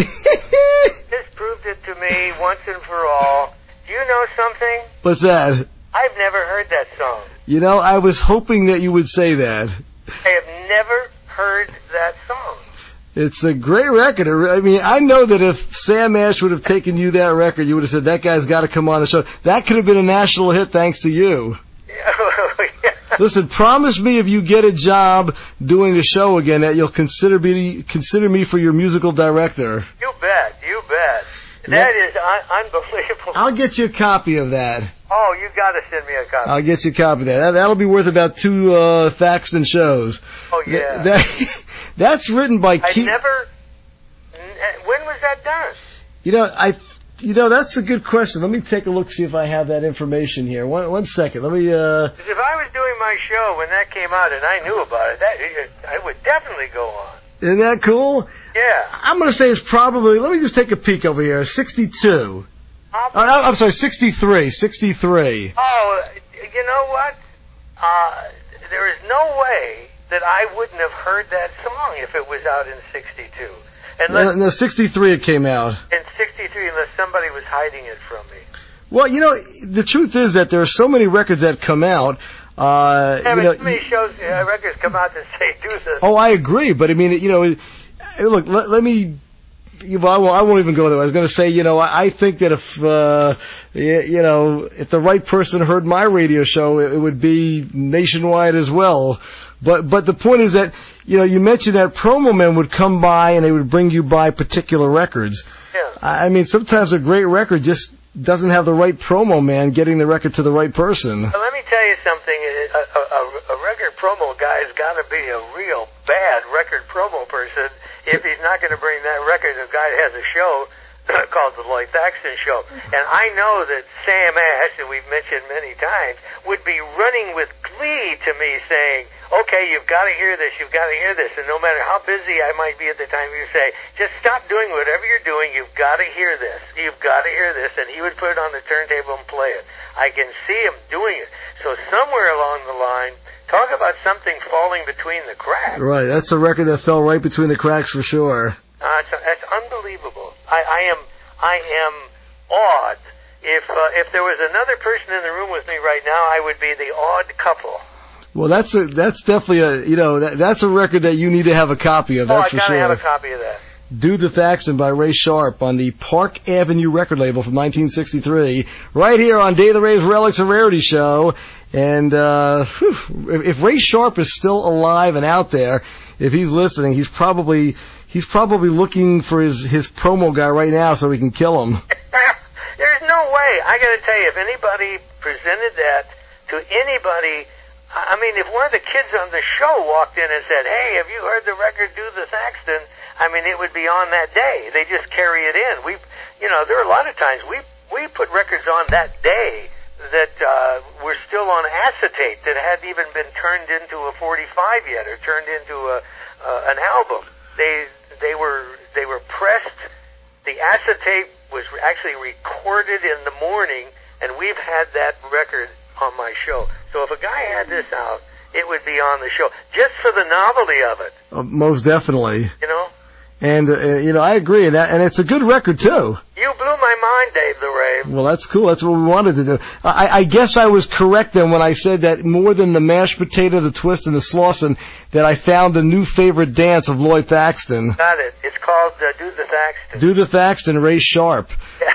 Speaker 3: Just proved it to me once and for all. Do you know something?
Speaker 1: What's that?
Speaker 3: I've never heard that song.
Speaker 1: You know, I was hoping that you would say that.
Speaker 3: I have never heard that song.
Speaker 1: It's a great record. I mean, I know that if Sam Ash would have taken you that record, you would have said, that guy's got to come on the show. That could have been a national hit thanks to you.
Speaker 3: Yeah.
Speaker 1: Listen, promise me if you get a job doing the show again that you'll consider me, consider me for your musical director.
Speaker 3: You bet. You bet.
Speaker 1: Yeah.
Speaker 3: That is un- unbelievable.
Speaker 1: I'll get you a copy of that.
Speaker 3: Oh, you got to send me a copy.
Speaker 1: I'll get you a copy of that. that that'll be worth about two uh, Thaxton shows.
Speaker 3: Oh, yeah.
Speaker 1: That, that, that's written by
Speaker 3: I
Speaker 1: Keith.
Speaker 3: never... When was that done?
Speaker 1: You know, I... You know, that's a good question. Let me take a look, see if I have that information here. One, one second. Let me, uh...
Speaker 3: Because if I was doing my show when that came out and I knew about it, that I would definitely go on.
Speaker 1: Isn't that cool?
Speaker 3: Yeah.
Speaker 1: I'm going to say it's probably... Let me just take a peek over here. sixty-two.
Speaker 3: I'll,
Speaker 1: Oh, no, I'm sorry, sixty-three. sixty-three.
Speaker 3: Oh, you know what? Uh, there is no way that I wouldn't have heard that song if it was out in sixty-two. Unless,
Speaker 1: No, no, sixty-three it came out.
Speaker 3: in sixty-three, unless somebody was hiding it from me.
Speaker 1: Well, you know, the truth is that there are so many records that come out. Uh,
Speaker 3: Yeah,
Speaker 1: you
Speaker 3: but
Speaker 1: know,
Speaker 3: too many shows, uh, records come out that say do this.
Speaker 1: oh, I agree, but I mean, you know, look, let, let me. Well, I won't, I won't even go there. I was going to say, you know, I, I think that if, uh, you, you know, if the right person heard my radio show, it, it would be nationwide as well. But but the point is that, you know, you mentioned that promo men would come by and they would bring you by particular records.
Speaker 3: Yeah.
Speaker 1: I mean, sometimes a great record just doesn't have the right promo man getting the record to the right person.
Speaker 3: Well, let me tell you something. A, a, a, a record promo guy's got to be a real bad record promo person if he's not going to bring that record. A guy that has a show called the Lloyd Thaxton Show. And I know that Sam Ash, that we've mentioned many times, would be running with glee to me saying, okay, you've got to hear this, you've got to hear this. And no matter how busy I might be at the time, you say, just stop doing whatever you're doing, you've got to hear this. You've got to hear this. And he would put it on the turntable and play it. I can see him doing it. So somewhere along the line, talk about something falling between the cracks.
Speaker 1: Right, that's a record that fell right between the cracks for sure.
Speaker 3: Uh, it's, that's unbelievable. I, I am, I am awed. If uh, if there was another person in the room with me right now, I would be the odd couple.
Speaker 1: Well, that's a that's definitely a you know that, that's a record that you need to have a copy of.
Speaker 3: Oh,
Speaker 1: That's
Speaker 3: I
Speaker 1: for
Speaker 3: gotta
Speaker 1: sure.
Speaker 3: have a copy of that.
Speaker 1: Do the Thaxton by Ray Sharp on the Park Avenue record label from nineteen sixty-three, right here on Dave the Rave's Relics and Rarity Show. And uh, whew, if Ray Sharp is still alive and out there, if he's listening, he's probably he's probably looking for his, his promo guy right now so he can kill him.
Speaker 3: There's no way. I got to tell you, if anybody presented that to anybody, I mean, if one of the kids on the show walked in and said, "Hey, have you heard the record Do the Thaxton?" I mean, it would be on that day. They just carry it in. We, you know, there are a lot of times we we put records on that day that uh, were still on acetate that hadn't even been turned into a forty-five yet or turned into a uh, an album. They they were they were pressed. The acetate was actually recorded in the morning, and we've had that record on my show. So if a guy had this out, it would be on the show just for the novelty of it.
Speaker 1: Uh, most definitely.
Speaker 3: You know.
Speaker 1: And, uh, you know, I agree, and, that, and it's a good record, too.
Speaker 3: You blew my mind, Dave the Rave.
Speaker 1: Well, that's cool. That's what we wanted to do. I, I guess I was correct then when I said that more than the mashed potato, the twist, and the Slauson, that I found the new favorite dance of Lloyd Thaxton.
Speaker 3: Got it. It's called uh, Do the Thaxton.
Speaker 1: Do the Thaxton, Ray Sharp.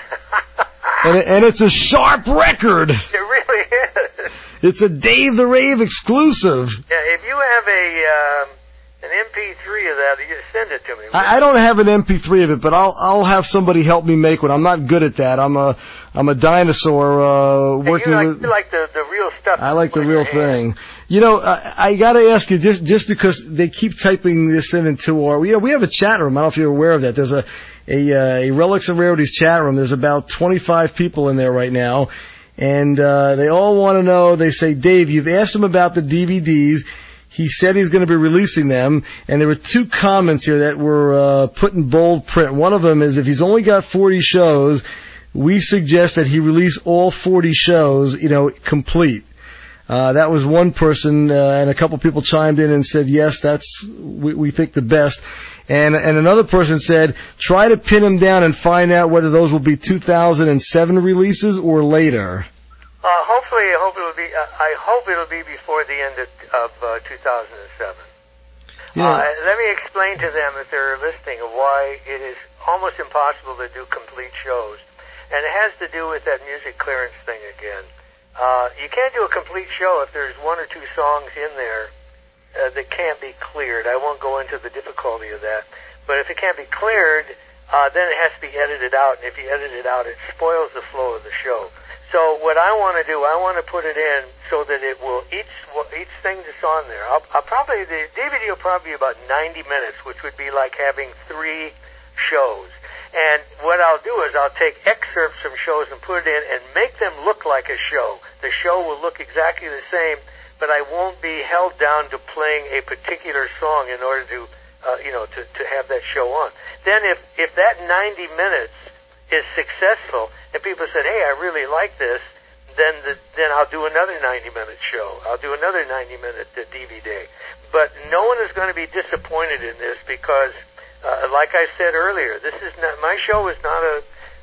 Speaker 1: and, it, and it's a sharp record.
Speaker 3: It really is.
Speaker 1: It's a Dave the Rave exclusive.
Speaker 3: Yeah, if you have a... Um, an M P three of that, you send it to me.
Speaker 1: I, I don't have an M P three of it, but I'll I'll have somebody help me make one. I'm not good at that. I'm a I'm a dinosaur uh, working
Speaker 3: you like,
Speaker 1: with.
Speaker 3: You like the the real stuff.
Speaker 1: I like the real thing. You know, I, I got to ask you just just because they keep typing this in into our. You know, we have a chat room. I don't know if you're aware of that. There's a a, a Relics and Rarities chat room. There's about twenty-five people in there right now, and uh, they all want to know. They say, Dave, you've asked them about the D V Ds. He said he's going to be releasing them, and there were two comments here that were uh, put in bold print. One of them is if he's only got forty shows, we suggest that he release all forty shows, you know, complete. Uh, that was one person, uh, and a couple people chimed in and said, yes, that's we, we think the best. And and another person said, try to pin him down and find out whether those will be two thousand seven releases or later.
Speaker 3: Uh, hopefully, I hope it'll be. Uh, I hope it'll be before the end of, of uh, two thousand seven.
Speaker 1: Yeah.
Speaker 3: Uh, let me explain to them, if they're listening, of why it is almost impossible to do complete shows, and it has to do with that music clearance thing again. Uh, you can't do a complete show if there's one or two songs in there uh, that can't be cleared. I won't go into the difficulty of that, but if it can't be cleared, uh, then it has to be edited out, and if you edit it out, it spoils the flow of the show. So what I want to do, I want to put it in so that it will, each each thing that's on there, I'll, I'll probably, the D V D will probably be about ninety minutes, which would be like having three shows. And what I'll do is I'll take excerpts from shows and put it in and make them look like a show. The show will look exactly the same, but I won't be held down to playing a particular song in order to, uh, you know, to, to have that show on. Then if, if that ninety minutes is successful, and people said, hey, I really like this, then the, then I'll do another ninety-minute show. I'll do another ninety-minute D V D. But no one is going to be disappointed in this because, uh, like I said earlier, this is not, my show is not a,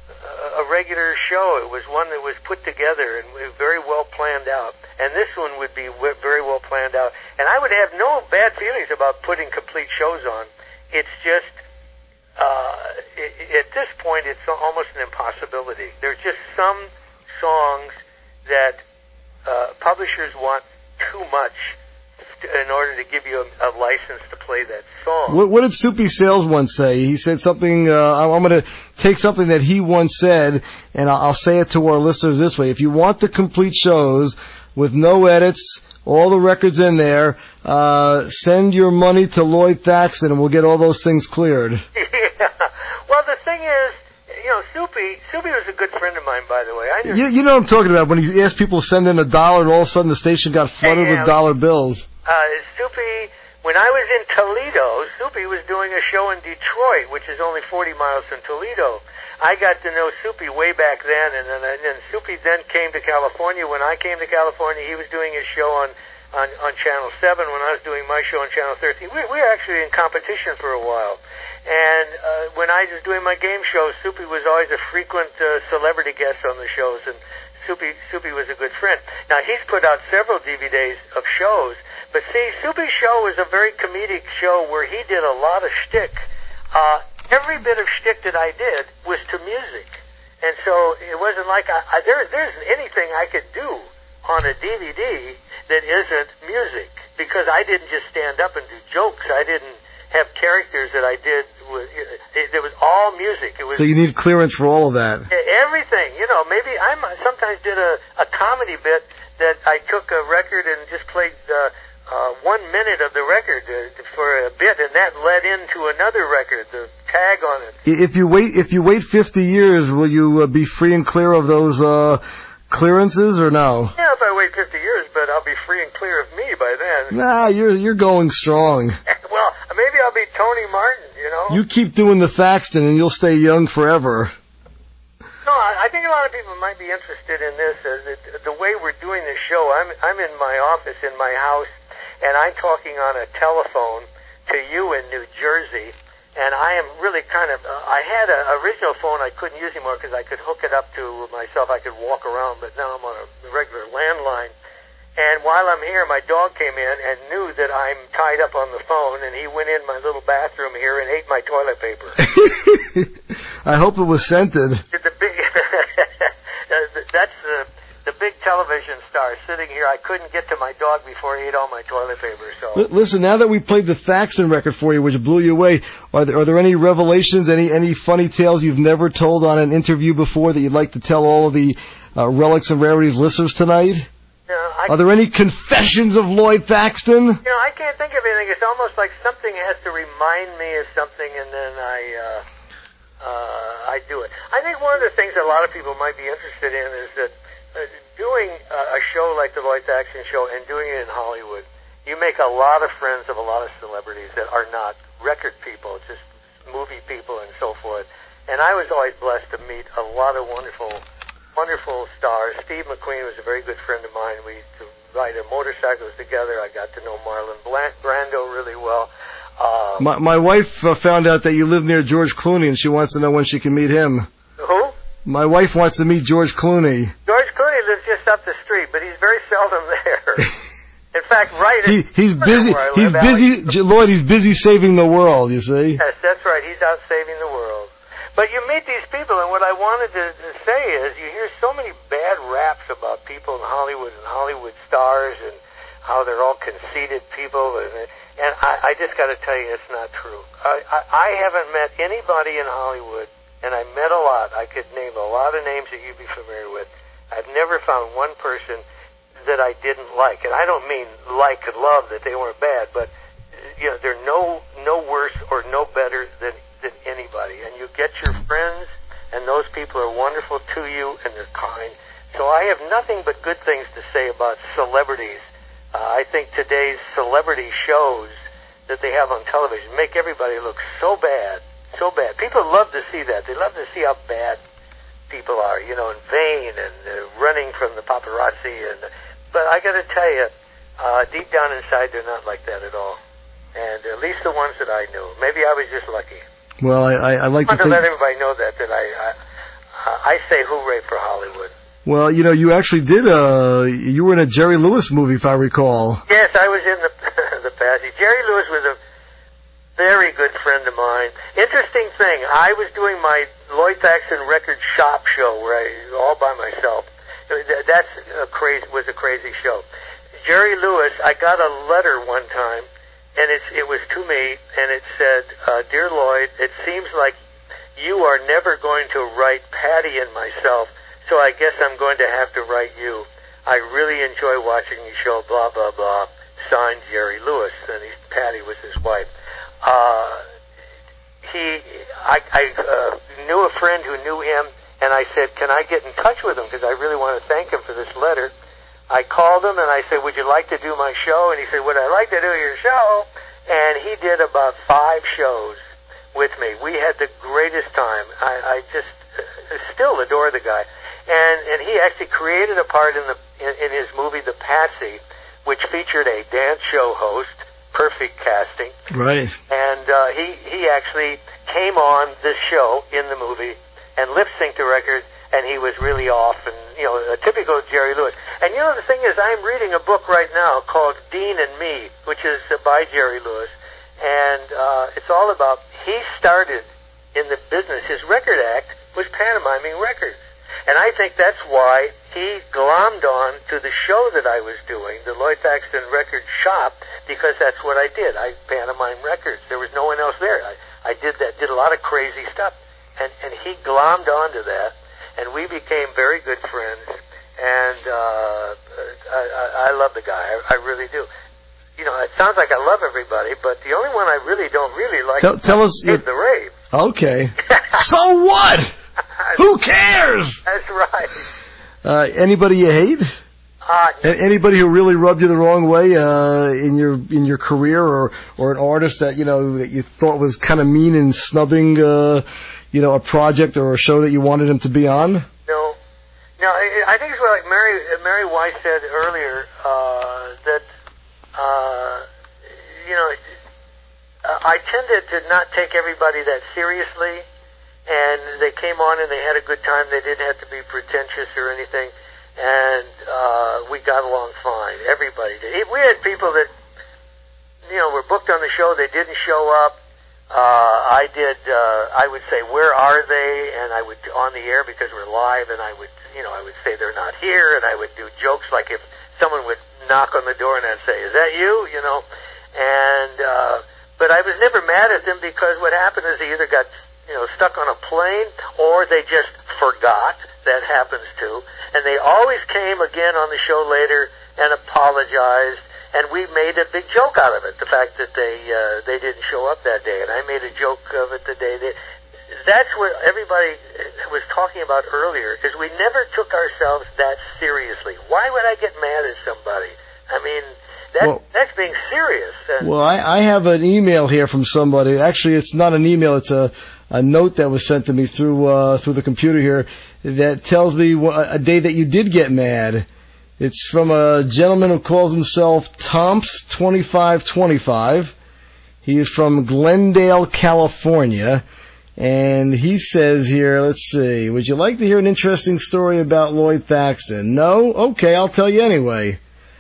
Speaker 3: a regular show. It was one that was put together and very well planned out. And this one would be very well planned out. And I would have no bad feelings about putting complete shows on. It's just, Uh, it, at this point, it's almost an impossibility. There are just some songs that uh, publishers want too much to, in order to give you a, a license to play that song.
Speaker 1: What, what did Soupy Sales once say? He said something, uh, I'm going to take something that he once said, and I'll, I'll say it to our listeners this way. If you want the complete shows with no edits, all the records in there, uh, send your money to Lloyd Thaxton and we'll get all those things cleared.
Speaker 3: Yeah. Well, the thing is, you know, Soupy, Soupy was a good friend of mine, by the way. I
Speaker 1: you, you know what I'm talking about, when he asked people to send in a dollar and all of a sudden the station got flooded
Speaker 3: yeah,
Speaker 1: with dollar bills.
Speaker 3: Uh, Soupy, when I was in Toledo, Soupy was doing a show in Detroit, which is only forty miles from Toledo. I got to know Soupy way back then, and then and then Soupy then came to California. When I came to California, he was doing his show on, on, on Channel seven when I was doing my show on Channel thirteen. We, we were actually in competition for a while. And uh, when I was doing my game shows, Soupy was always a frequent uh, celebrity guest on the shows, and Soupy, Soupy was a good friend. Now, he's put out several D V Ds of shows, but see, Soupy's show was a very comedic show where he did a lot of shtick. Uh, every bit of shtick that I did was to music. And so it wasn't like I, I, there, there isn't anything I could do on a D V D that isn't music, because I didn't just stand up and do jokes. I didn't have characters that I did. With, it, it was all music. It was,
Speaker 1: so you need clearance for all of that.
Speaker 3: Everything, you know. Maybe I sometimes did a, a comedy bit that I took a record and just played uh, uh, one minute of the record uh, for a bit, and that led into another record. The tag on it.
Speaker 1: If you wait, if you wait fifty years, will you uh, be free and clear of those uh, clearances, or no?
Speaker 3: Yeah, if I wait fifty years, but I'll be free and clear of me by then.
Speaker 1: Nah, you're you're going strong.
Speaker 3: Well, maybe I'll be Tony Martin, you know?
Speaker 1: You keep doing the Thaxton and you'll stay young forever.
Speaker 3: No, I, I think a lot of people might be interested in this. Uh, the, the way we're doing this show, I'm, I'm in my office in my house, and I'm talking on a telephone to you in New Jersey, and I am really kind of, uh, I had an original phone I couldn't use anymore because I could hook it up to myself. I could walk around, but now I'm on a regular landline. And while I'm here, my dog came in and knew that I'm tied up on the phone, and he went in my little bathroom here and ate my toilet paper.
Speaker 1: I hope it was scented.
Speaker 3: The big, that's the, the big television star sitting here. I couldn't get to my dog before he ate all my toilet paper. So
Speaker 1: L- listen, now that we played the Thaxton record for you, which blew you away, are there, are there any revelations, any any funny tales you've never told on an interview before that you'd like to tell all of the uh, Relics and Rarities listeners tonight?
Speaker 3: You know, I,
Speaker 1: Are there any confessions of Lloyd Thaxton?
Speaker 3: You know, I can't think of anything. It's almost like something has to remind me of something, and then I uh, uh, I do it. I think one of the things that a lot of people might be interested in is that uh, doing uh, a show like the Lloyd Thaxton Show and doing it in Hollywood, you make a lot of friends of a lot of celebrities that are not record people, just movie people and so forth. And I was always blessed to meet a lot of wonderful wonderful stars. Steve McQueen was a very good friend of mine. We used to ride motorcycles together. I got to know Marlon Brando really well. Um,
Speaker 1: my my wife uh, found out that you live near George Clooney, and she wants to know when she can meet him.
Speaker 3: Who?
Speaker 1: My wife wants to meet George Clooney.
Speaker 3: George Clooney lives just up the street, but he's very seldom there. In fact, right.
Speaker 1: He, he's busy. He's
Speaker 3: live,
Speaker 1: busy,
Speaker 3: Alex.
Speaker 1: Lloyd. He's busy saving the world. You see.
Speaker 3: Yes, that's right. He's out saving the world. But you meet these people, and what I wanted to, to say is you hear so many bad raps about people in Hollywood and Hollywood stars and how they're all conceited people, and and I, I just got to tell you, it's not true. I, I, I haven't met anybody in Hollywood, and I met a lot. I could name a lot of names that you'd be familiar with. I've never found one person that I didn't like, and I don't mean like and love that they weren't bad, but you know, they're no no worse or no better than than anybody, and you get your friends, and those people are wonderful to you, and they're kind. So I have nothing but good things to say about celebrities. Uh, I think today's celebrity shows that they have on television make everybody look so bad, so bad. People love to see that. They love to see how bad people are, you know, and vain, and uh, running from the paparazzi. And but I got to tell you, uh, deep down inside, they're not like that at all. And at least the ones that I knew. Maybe I was just lucky.
Speaker 1: Well, I, I, I like
Speaker 3: I
Speaker 1: to
Speaker 3: want to
Speaker 1: think...
Speaker 3: let everybody know that, that I, I, I say hooray for Hollywood.
Speaker 1: Well, you know, you actually did, uh, you were in a Jerry Lewis movie, if I recall.
Speaker 3: Yes, I was in the, the passage. Jerry Lewis was a very good friend of mine. Interesting thing, I was doing my Lloyd Thaxton record shop show where I, all by myself. That's a crazy, was a crazy show. Jerry Lewis, I got a letter one time, and it's, it was to me, and it said, uh, Dear Lloyd, it seems like you are never going to write Patty and myself, so I guess I'm going to have to write you. I really enjoy watching your show, blah, blah, blah. Signed, Jerry Lewis, and he, Patty was his wife. Uh, he, I, I uh, knew a friend who knew him, and I said, can I get in touch with him, because I really want to thank him for this letter. I called him, and I said, would you like to do my show? And he said, would I like to do your show? And he did about five shows with me. We had the greatest time. I, I just uh, still adore the guy. And and he actually created a part in the in, in his movie, The Patsy, which featured a dance show host, perfect casting.
Speaker 1: Right.
Speaker 3: And uh, he, he actually came on this show in the movie and lip-synced the record, and he was really off, and, you know, a typical Jerry Lewis. And, you know, the thing is, I'm reading a book right now called Dean and Me, which is uh, by Jerry Lewis, and uh, it's all about, he started in the business. His record act was pantomiming records. And I think that's why he glommed on to the show that I was doing, the Lloyd Thaxton Record Shop, because that's what I did. I pantomime records. There was no one else there. I, I did that, did a lot of crazy stuff. And, and he glommed onto that, and we became very good friends. And uh, I, I, I love the guy. I, I really do. You know, it sounds like I love everybody, but the only one I really don't really like
Speaker 1: tell, tell us
Speaker 3: is the Rave.
Speaker 1: Okay. So what? Who cares?
Speaker 3: That's right.
Speaker 1: Uh, anybody you hate?
Speaker 3: Uh,
Speaker 1: A- anybody who really rubbed you the wrong way uh, in your in your career, or or an artist that you know that you thought was kind of mean and snubbing, uh, you know, a project or a show that you wanted him to be on?
Speaker 3: No, no. I, I think it's what like Mary Mary Weiss said earlier uh, that uh, you know I tended to not take everybody that seriously. And they came on and they had a good time. They didn't have to be pretentious or anything. And uh, we got along fine. Everybody did. We had people that, you know, were booked on the show. They didn't show up. Uh, I did, uh, I would say, where are they? And I would, on the air because we're live, and I would, you know, I would say they're not here. And I would do jokes like if someone would knock on the door and I'd say, is that you? You know? And, uh, but I was never mad at them because what happened is they either got you know, stuck on a plane, or they just forgot. That happens too. And they always came again on the show later and apologized, and we made a big joke out of it, the fact that they uh, they didn't show up that day. And I made a joke of it the day they... That's what everybody was talking about earlier, is we never took ourselves that seriously. Why would I get mad at somebody? I mean... That, well, that's being serious. And
Speaker 1: well, I, I have an email here from somebody. Actually, it's not an email. It's a, a note that was sent to me through uh, through the computer here that tells me a day that you did get mad. It's from a gentleman who calls himself Tomps twenty-five twenty-five. He is from Glendale, California. And he says here, let's see, would you like to hear an interesting story about Lloyd Thaxton? No? Okay, I'll tell you anyway.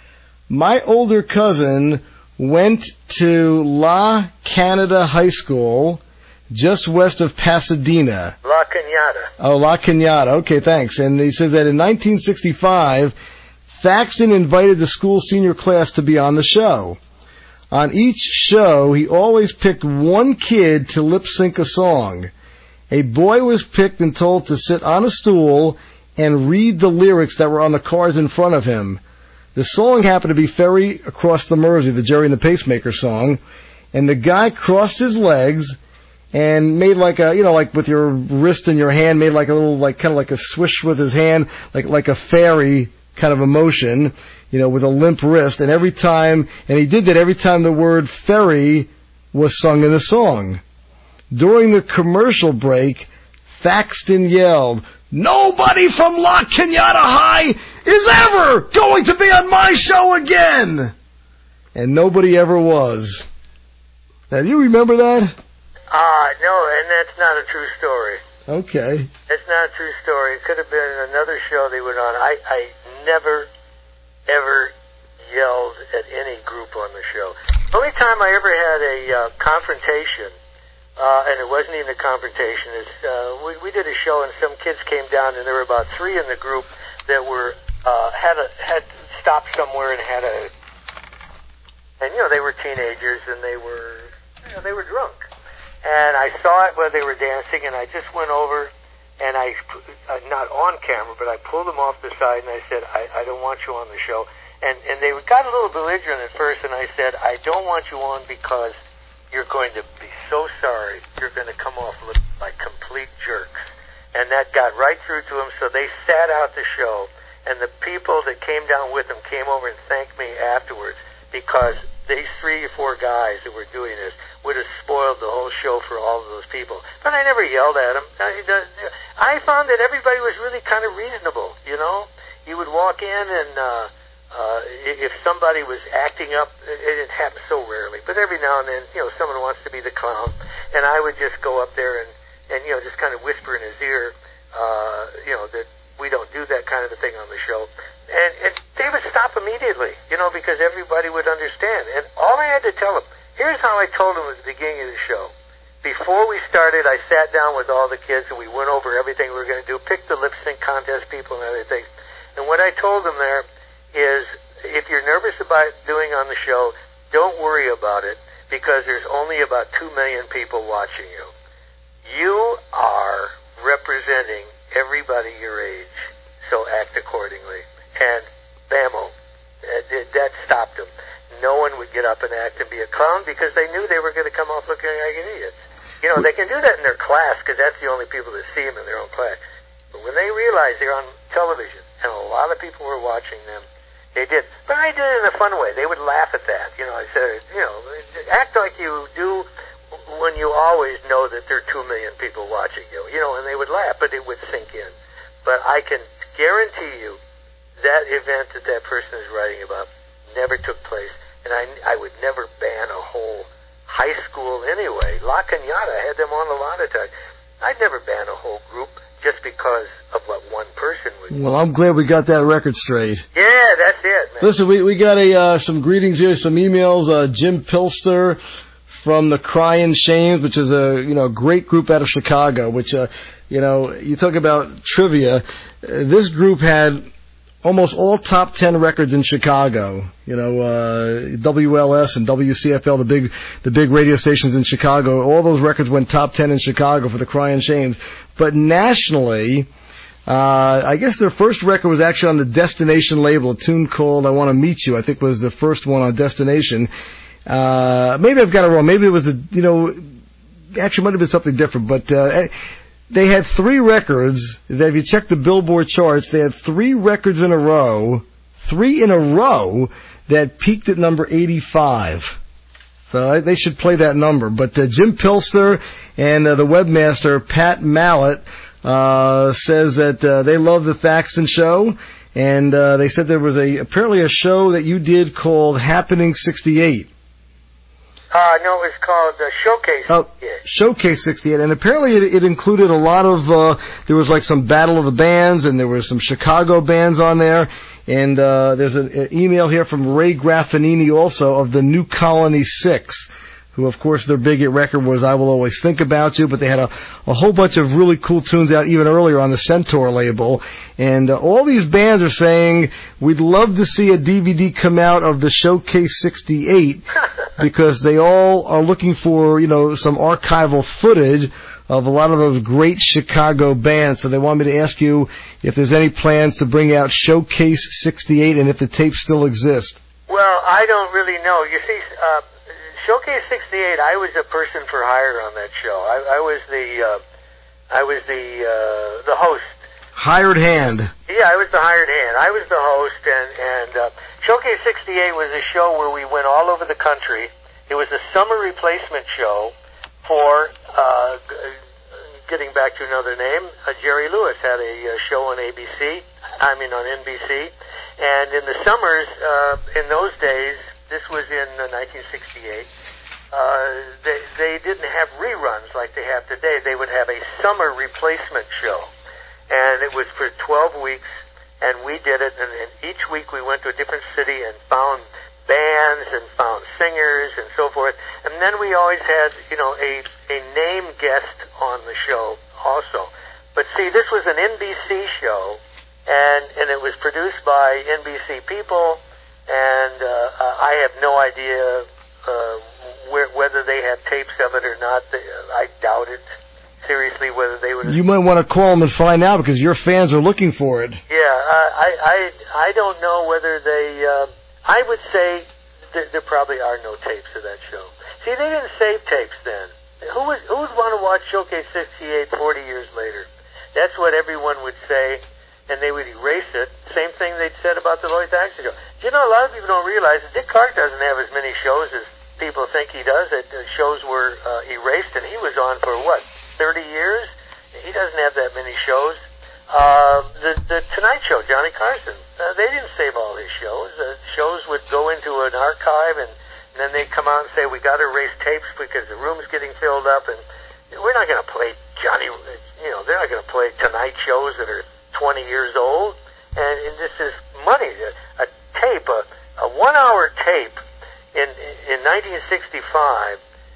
Speaker 1: My older cousin went to La Canada High School, just west of Pasadena.
Speaker 3: La Cañada.
Speaker 1: Oh, La Cañada. Okay, thanks. And he says that in nineteen sixty-five, Thaxton invited the school senior class to be on the show. On each show, he always picked one kid to lip-sync a song. A boy was picked and told to sit on a stool and read the lyrics that were on the cards in front of him. The song happened to be Ferry Across the Mersey, the Jerry and the Pacemaker song, and the guy crossed his legs and made like a, you know, like with your wrist and your hand, made like a little, like kind of like a swish with his hand, like like a fairy kind of a motion, you know, with a limp wrist. And every time, and he did that every time the word ferry was sung in the song. During the commercial break, Thaxton yelled, "Nobody from La Cañada High is ever going to be on my show again!" And nobody ever was. Now, do you remember that?
Speaker 3: Ah, uh, no, and that's not a true story.
Speaker 1: Okay.
Speaker 3: It's not a true story. It could have been another show they went on. I, I never, ever yelled at any group on the show. The only time I ever had a uh, confrontation, Uh, and it wasn't even a confrontation. Is uh, we, we did a show, and some kids came down, and there were about three in the group that were uh, had a, had stopped somewhere and had a, and you know they were teenagers, and they were you know, they were drunk, and I saw it while they were dancing, and I just went over, and I uh, not on camera, but I pulled them off the side, and I said, I, I don't want you on the show, and and they got a little belligerent at first, and I said, I don't want you on because you're going to be so sorry. You're going to come off like complete jerks. And that got right through to them, so they sat out the show. And the people that came down with them came over and thanked me afterwards because these three or four guys that were doing this would have spoiled the whole show for all of those people. But I never yelled at them. I found that everybody was really kind of reasonable, you know. You would walk in and... uh Uh, if somebody was acting up, it, it happened so rarely, but every now and then, you know, someone wants to be the clown, and I would just go up there and, and you know, just kind of whisper in his ear, uh, you know, that we don't do that kind of a thing on the show. And, and they would stop immediately, you know, because everybody would understand. And all I had to tell them, here's how I told them at the beginning of the show, before we started, I sat down with all the kids and we went over everything we were going to do, picked the lip sync contest people and everything. And what I told them there is, if you're nervous about doing on the show, don't worry about it, because there's only about two million people watching you. You are representing everybody your age, so act accordingly. And bammo, that, that stopped them. No one would get up and act and be a clown because they knew they were going to come off looking like idiots. You know, they can do that in their class because that's the only people that see them in their own class. But when they realize they're on television and a lot of people were watching them, they did. But I did it in a fun way. They would laugh at that. You know, I said, you know, act like you do when you always know that there are two million people watching you. You know, and they would laugh, but it would sink in. But I can guarantee you that event that that person is writing about never took place. And I, I would never ban a whole high school anyway. La Cañada had them on a lot of times. I'd never ban a whole group just because of what one person would do.
Speaker 1: Well, I'm glad we got that record straight.
Speaker 3: Yeah, that's it, man.
Speaker 1: Listen, we we got a uh, some greetings here, some emails. Uh, Jim Pilster from the Crying Shames, which is a you know great group out of Chicago. Which uh, you know you talk about trivia. Uh, this group had almost all top ten records in Chicago. You know, uh, W L S and W C F L, the big the big radio stations in Chicago. All those records went top ten in Chicago for the Crying Shames. But nationally, uh, I guess their first record was actually on the Destination label, a tune called "I Want to Meet You." I think was the first one on Destination. Uh, maybe I've got it wrong. Maybe it was a you know, actually it might have been something different, but. Uh, They had three records. If you check the Billboard charts, they had three records in a row, three in a row that peaked at number eighty-five. So they should play that number. But uh, Jim Pilster and uh, the webmaster Pat Mallett uh, says that uh, they love the Thaxton Show, and uh, they said there was a apparently a show that you did called Happening sixty-eight.
Speaker 3: Uh, no, it was called uh, Showcase.
Speaker 1: Oh,
Speaker 3: yeah.
Speaker 1: Showcase sixty-eight, and apparently it, it included a lot of, uh, there was like some Battle of the Bands, and there were some Chicago bands on there, and uh, there's an, an email here from Ray Graffinini also of the New Colony Six, who of course their big hit record was I Will Always Think About You, but they had a, a whole bunch of really cool tunes out even earlier on the Centaur label, and uh, all these bands are saying we'd love to see a D V D come out of the Showcase sixty-eight because they all are looking for, you know, some archival footage of a lot of those great Chicago bands. So they want me to ask you if there's any plans to bring out Showcase sixty-eight and if the tapes still exist.
Speaker 3: Well, I don't really know. You see, uh, Showcase sixty-eight, I was a person for hire on that show. I, I was the, uh, I was the, uh, the host.
Speaker 1: Hired hand.
Speaker 3: Yeah, I was the hired hand. I was the host, and, and uh, Showcase sixty-eight was a show where we went all over the country. It was a summer replacement show for, uh, getting back to another name, uh, Jerry Lewis had a uh, show on A B C, I mean on N B C, and in the summers, uh, in those days, this was in uh, nineteen sixty-eight, uh, they, they didn't have reruns like they have today. They would have a summer replacement show. And it was for twelve weeks, and we did it, and, and each week we went to a different city and found bands and found singers and so forth. And then we always had, you know, a, a name guest on the show also. But see, this was an N B C show, and, and it was produced by N B C people, and uh, I have no idea uh, where, whether they had tapes of it or not. I doubt it. Seriously, whether they would.
Speaker 1: You might want to call them and find out because your fans are looking for it.
Speaker 3: Yeah, uh, I, I, I don't know whether they. Uh, I would say there, there probably are no tapes of that show. See, they didn't save tapes then. Who would who would want to watch Showcase sixty-eight forty years later? That's what everyone would say, and they would erase it. Same thing they'd said about the Lloyd Thaxton show. You know, a lot of people don't realize that Dick Clark doesn't have as many shows as people think he does. That uh, shows were uh, erased, and he was on for what? thirty years? He doesn't have that many shows. Uh, the, the Tonight Show, Johnny Carson, uh, they didn't save all his shows. Uh, shows would go into an archive, and, and then they'd come out and say, we got to erase tapes because the room's getting filled up, and we're not going to play Johnny, you know, they're not going to play Tonight shows that are twenty years old, and, and this is money. A, a tape, a, a one-hour tape in, in nineteen sixty-five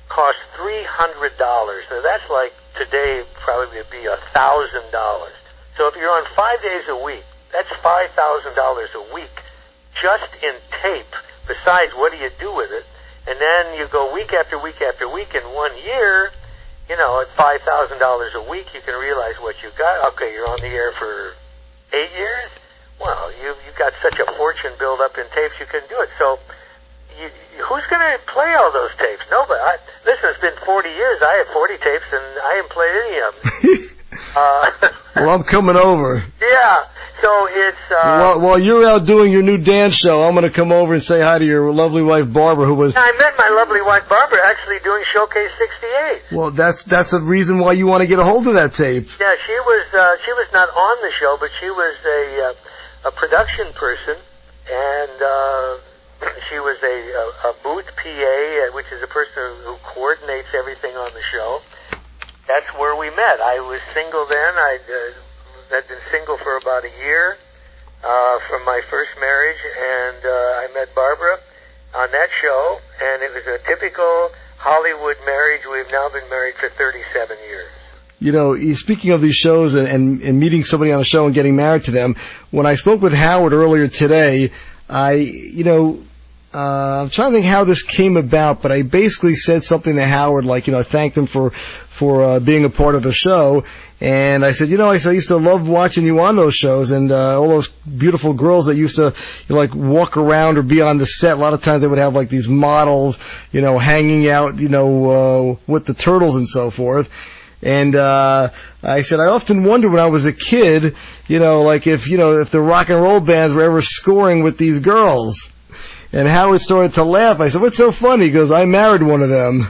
Speaker 3: cost three hundred dollars. Now that's like today probably would be a thousand dollars. So if you're on five days a week, that's five thousand dollars a week just in tape. Besides, what do you do with it? And then you go week after week after week. In one year, you know, at five thousand dollars a week, you can realize what you got. Okay, you're on the air for eight years. Well, you you got such a fortune built up in tapes, you can do it. So, you, who's going to play all those tapes? Nobody. I, listen, it's been forty years. I have forty tapes, and I haven't played any of them. uh,
Speaker 1: well, I'm coming over.
Speaker 3: Yeah. So it's uh,
Speaker 1: while, while you're out doing your new dance show, I'm going to come over and say hi to your lovely wife Barbara, who was.
Speaker 3: I met my lovely wife Barbara actually doing Showcase sixty-eight.
Speaker 1: Well, that's that's the reason why you want to get a hold of that tape.
Speaker 3: Yeah, she was uh, she was not on the show, but she was a uh, a production person, and uh, she was a, a a booth P A, which is a person who coordinates everything on the show. That's where we met. I was single then. I. Uh, I'd been single for about a year uh, from my first marriage, and uh, I met Barbara on that show, and it was a typical Hollywood marriage. We've now been married for thirty-seven years.
Speaker 1: You know, speaking of these shows and, and, and meeting somebody on a show and getting married to them, when I spoke with Howard earlier today, I, you know, Uh, I'm trying to think how this came about, but I basically said something to Howard, like, you know, I thanked him for, for, uh, being a part of the show. And I said, you know, I said, I used to love watching you on those shows, and, uh, all those beautiful girls that used to, you know, like, walk around or be on the set. A lot of times they would have, like, these models, you know, hanging out, you know, uh, with the turtles and so forth. And, uh, I said, I often wonder when I was a kid, you know, like, if, you know, if the rock and roll bands were ever scoring with these girls. And Howard started to laugh. I said, what's so funny? He goes, I married one of them.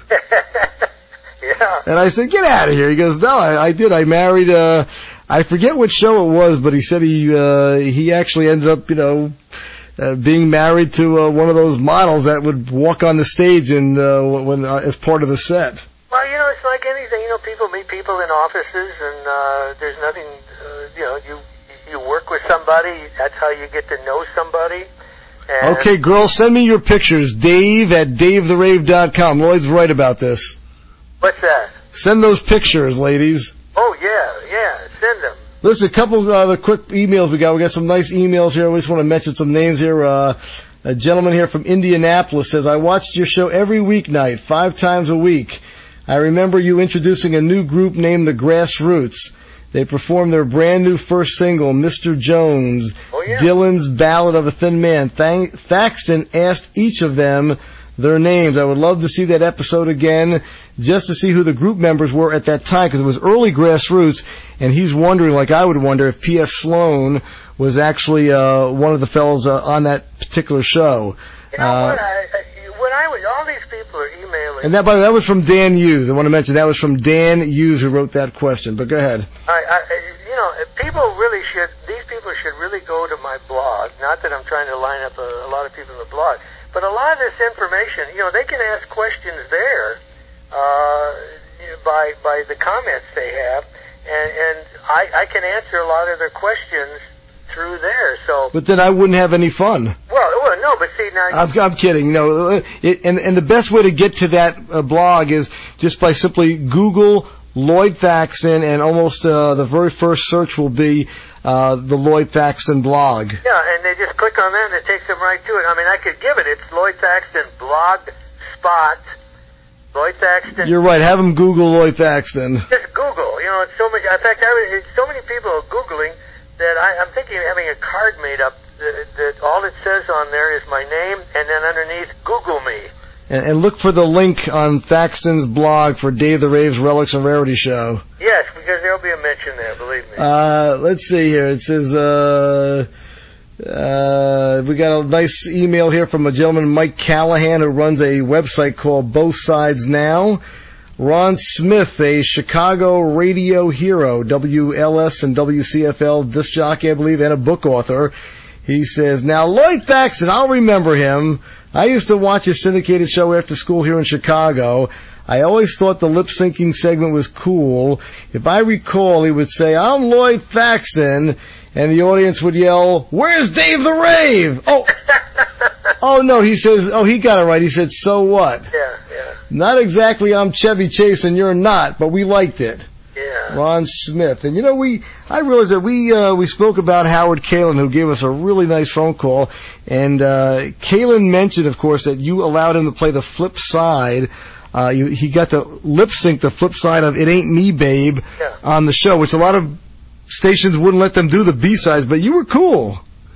Speaker 3: Yeah.
Speaker 1: And I said, get out of here. He goes, no, I, I did. I married, uh, I forget what show it was, but he said he, uh, he actually ended up, you know, uh, being married to, uh, one of those models that would walk on the stage and, uh, when, uh, as part of the set.
Speaker 3: Well, you know, it's like anything. You know, people meet people in offices, and, uh, there's nothing, uh, you know, you, you work with somebody. That's how you get to know somebody. And
Speaker 1: okay, girls, send me your pictures. Dave at dave the rave dot com. Lloyd's right about this.
Speaker 3: What's that?
Speaker 1: Send those pictures, ladies.
Speaker 3: Oh, yeah, yeah. Send them.
Speaker 1: Listen, a couple of other quick emails we got. We got some nice emails here. We just want to mention some names here. Uh, a gentleman here from Indianapolis says, I watched your show every weeknight, five times a week. I remember you introducing a new group named the Grassroots. They performed their brand new first single, Mister Jones,
Speaker 3: oh, yeah.
Speaker 1: Dylan's Ballad of a Thin Man. Th- Thaxton asked each of them their names. I would love to see that episode again, just to see who the group members were at that time, because it was early Grassroots, and he's wondering, like I would wonder, if P F Sloan was actually uh, one of the fellows uh, on that particular show.
Speaker 3: You know
Speaker 1: uh,
Speaker 3: what? I, I, when I was, all these people are emailing.
Speaker 1: And that, by the way, that was from Dan Hughes. I want to mention that was from Dan Hughes who wrote that question. But go ahead.
Speaker 3: I, I, you know, people really should. These people should really go to my blog. Not that I'm trying to line up a, a lot of people in the blog, but a lot of this information, you know, they can ask questions there uh, by by the comments they have, and, and I, I can answer a lot of their questions through there. So,
Speaker 1: but then I wouldn't have any fun.
Speaker 3: Well, well, no, but see now.
Speaker 1: I'm, I'm kidding. No, it, and and the best way to get to that uh, blog is just by simply Google Lloyd Thaxton, and almost uh, the very first search will be uh, the Lloyd Thaxton blog.
Speaker 3: Yeah, and they just click on that, and it takes them right to it. I mean, I could give it. It's Lloyd Thaxton blog spot. Lloyd Thaxton.
Speaker 1: You're right. Have them Google Lloyd Thaxton.
Speaker 3: Just Google. You know, it's so much. In fact, I was, so many people are Googling that I, I'm thinking of having a card made up that, that all it says on there is my name, and then underneath, Google me.
Speaker 1: And, and look for the link on Thaxton's blog for Dave the Rave's Relics and Rarity Show.
Speaker 3: Yes, because there'll be a mention there, believe me.
Speaker 1: Uh, let's see here. It says, uh, uh, we got a nice email here from a gentleman, Mike Callahan, who runs a website called Both Sides Now. Ron Smith, a Chicago radio hero, W L S and W C F L disc jockey, I believe, and a book author. He says, now Lloyd Thaxton, I'll remember him. I used to watch his syndicated show after school here in Chicago. I always thought the lip-syncing segment was cool. If I recall, he would say, I'm Lloyd Thaxton, and the audience would yell, where's Dave the Rave? Oh, oh no, he says, oh, he got it right. He said, so what?
Speaker 3: Yeah, yeah.
Speaker 1: Not exactly I'm Chevy Chase and you're not, but we liked it.
Speaker 3: Yeah.
Speaker 1: Ron Smith. And, you know, we I realized that we uh, we spoke about Howard Kalen, who gave us a really nice phone call. And uh, Kalen mentioned, of course, that you allowed him to play the flip side. Uh, you, he got to lip sync the flip side of It Ain't Me, Babe
Speaker 3: Yeah.
Speaker 1: on the show, which a lot of stations wouldn't let them do the B-sides, but you were cool.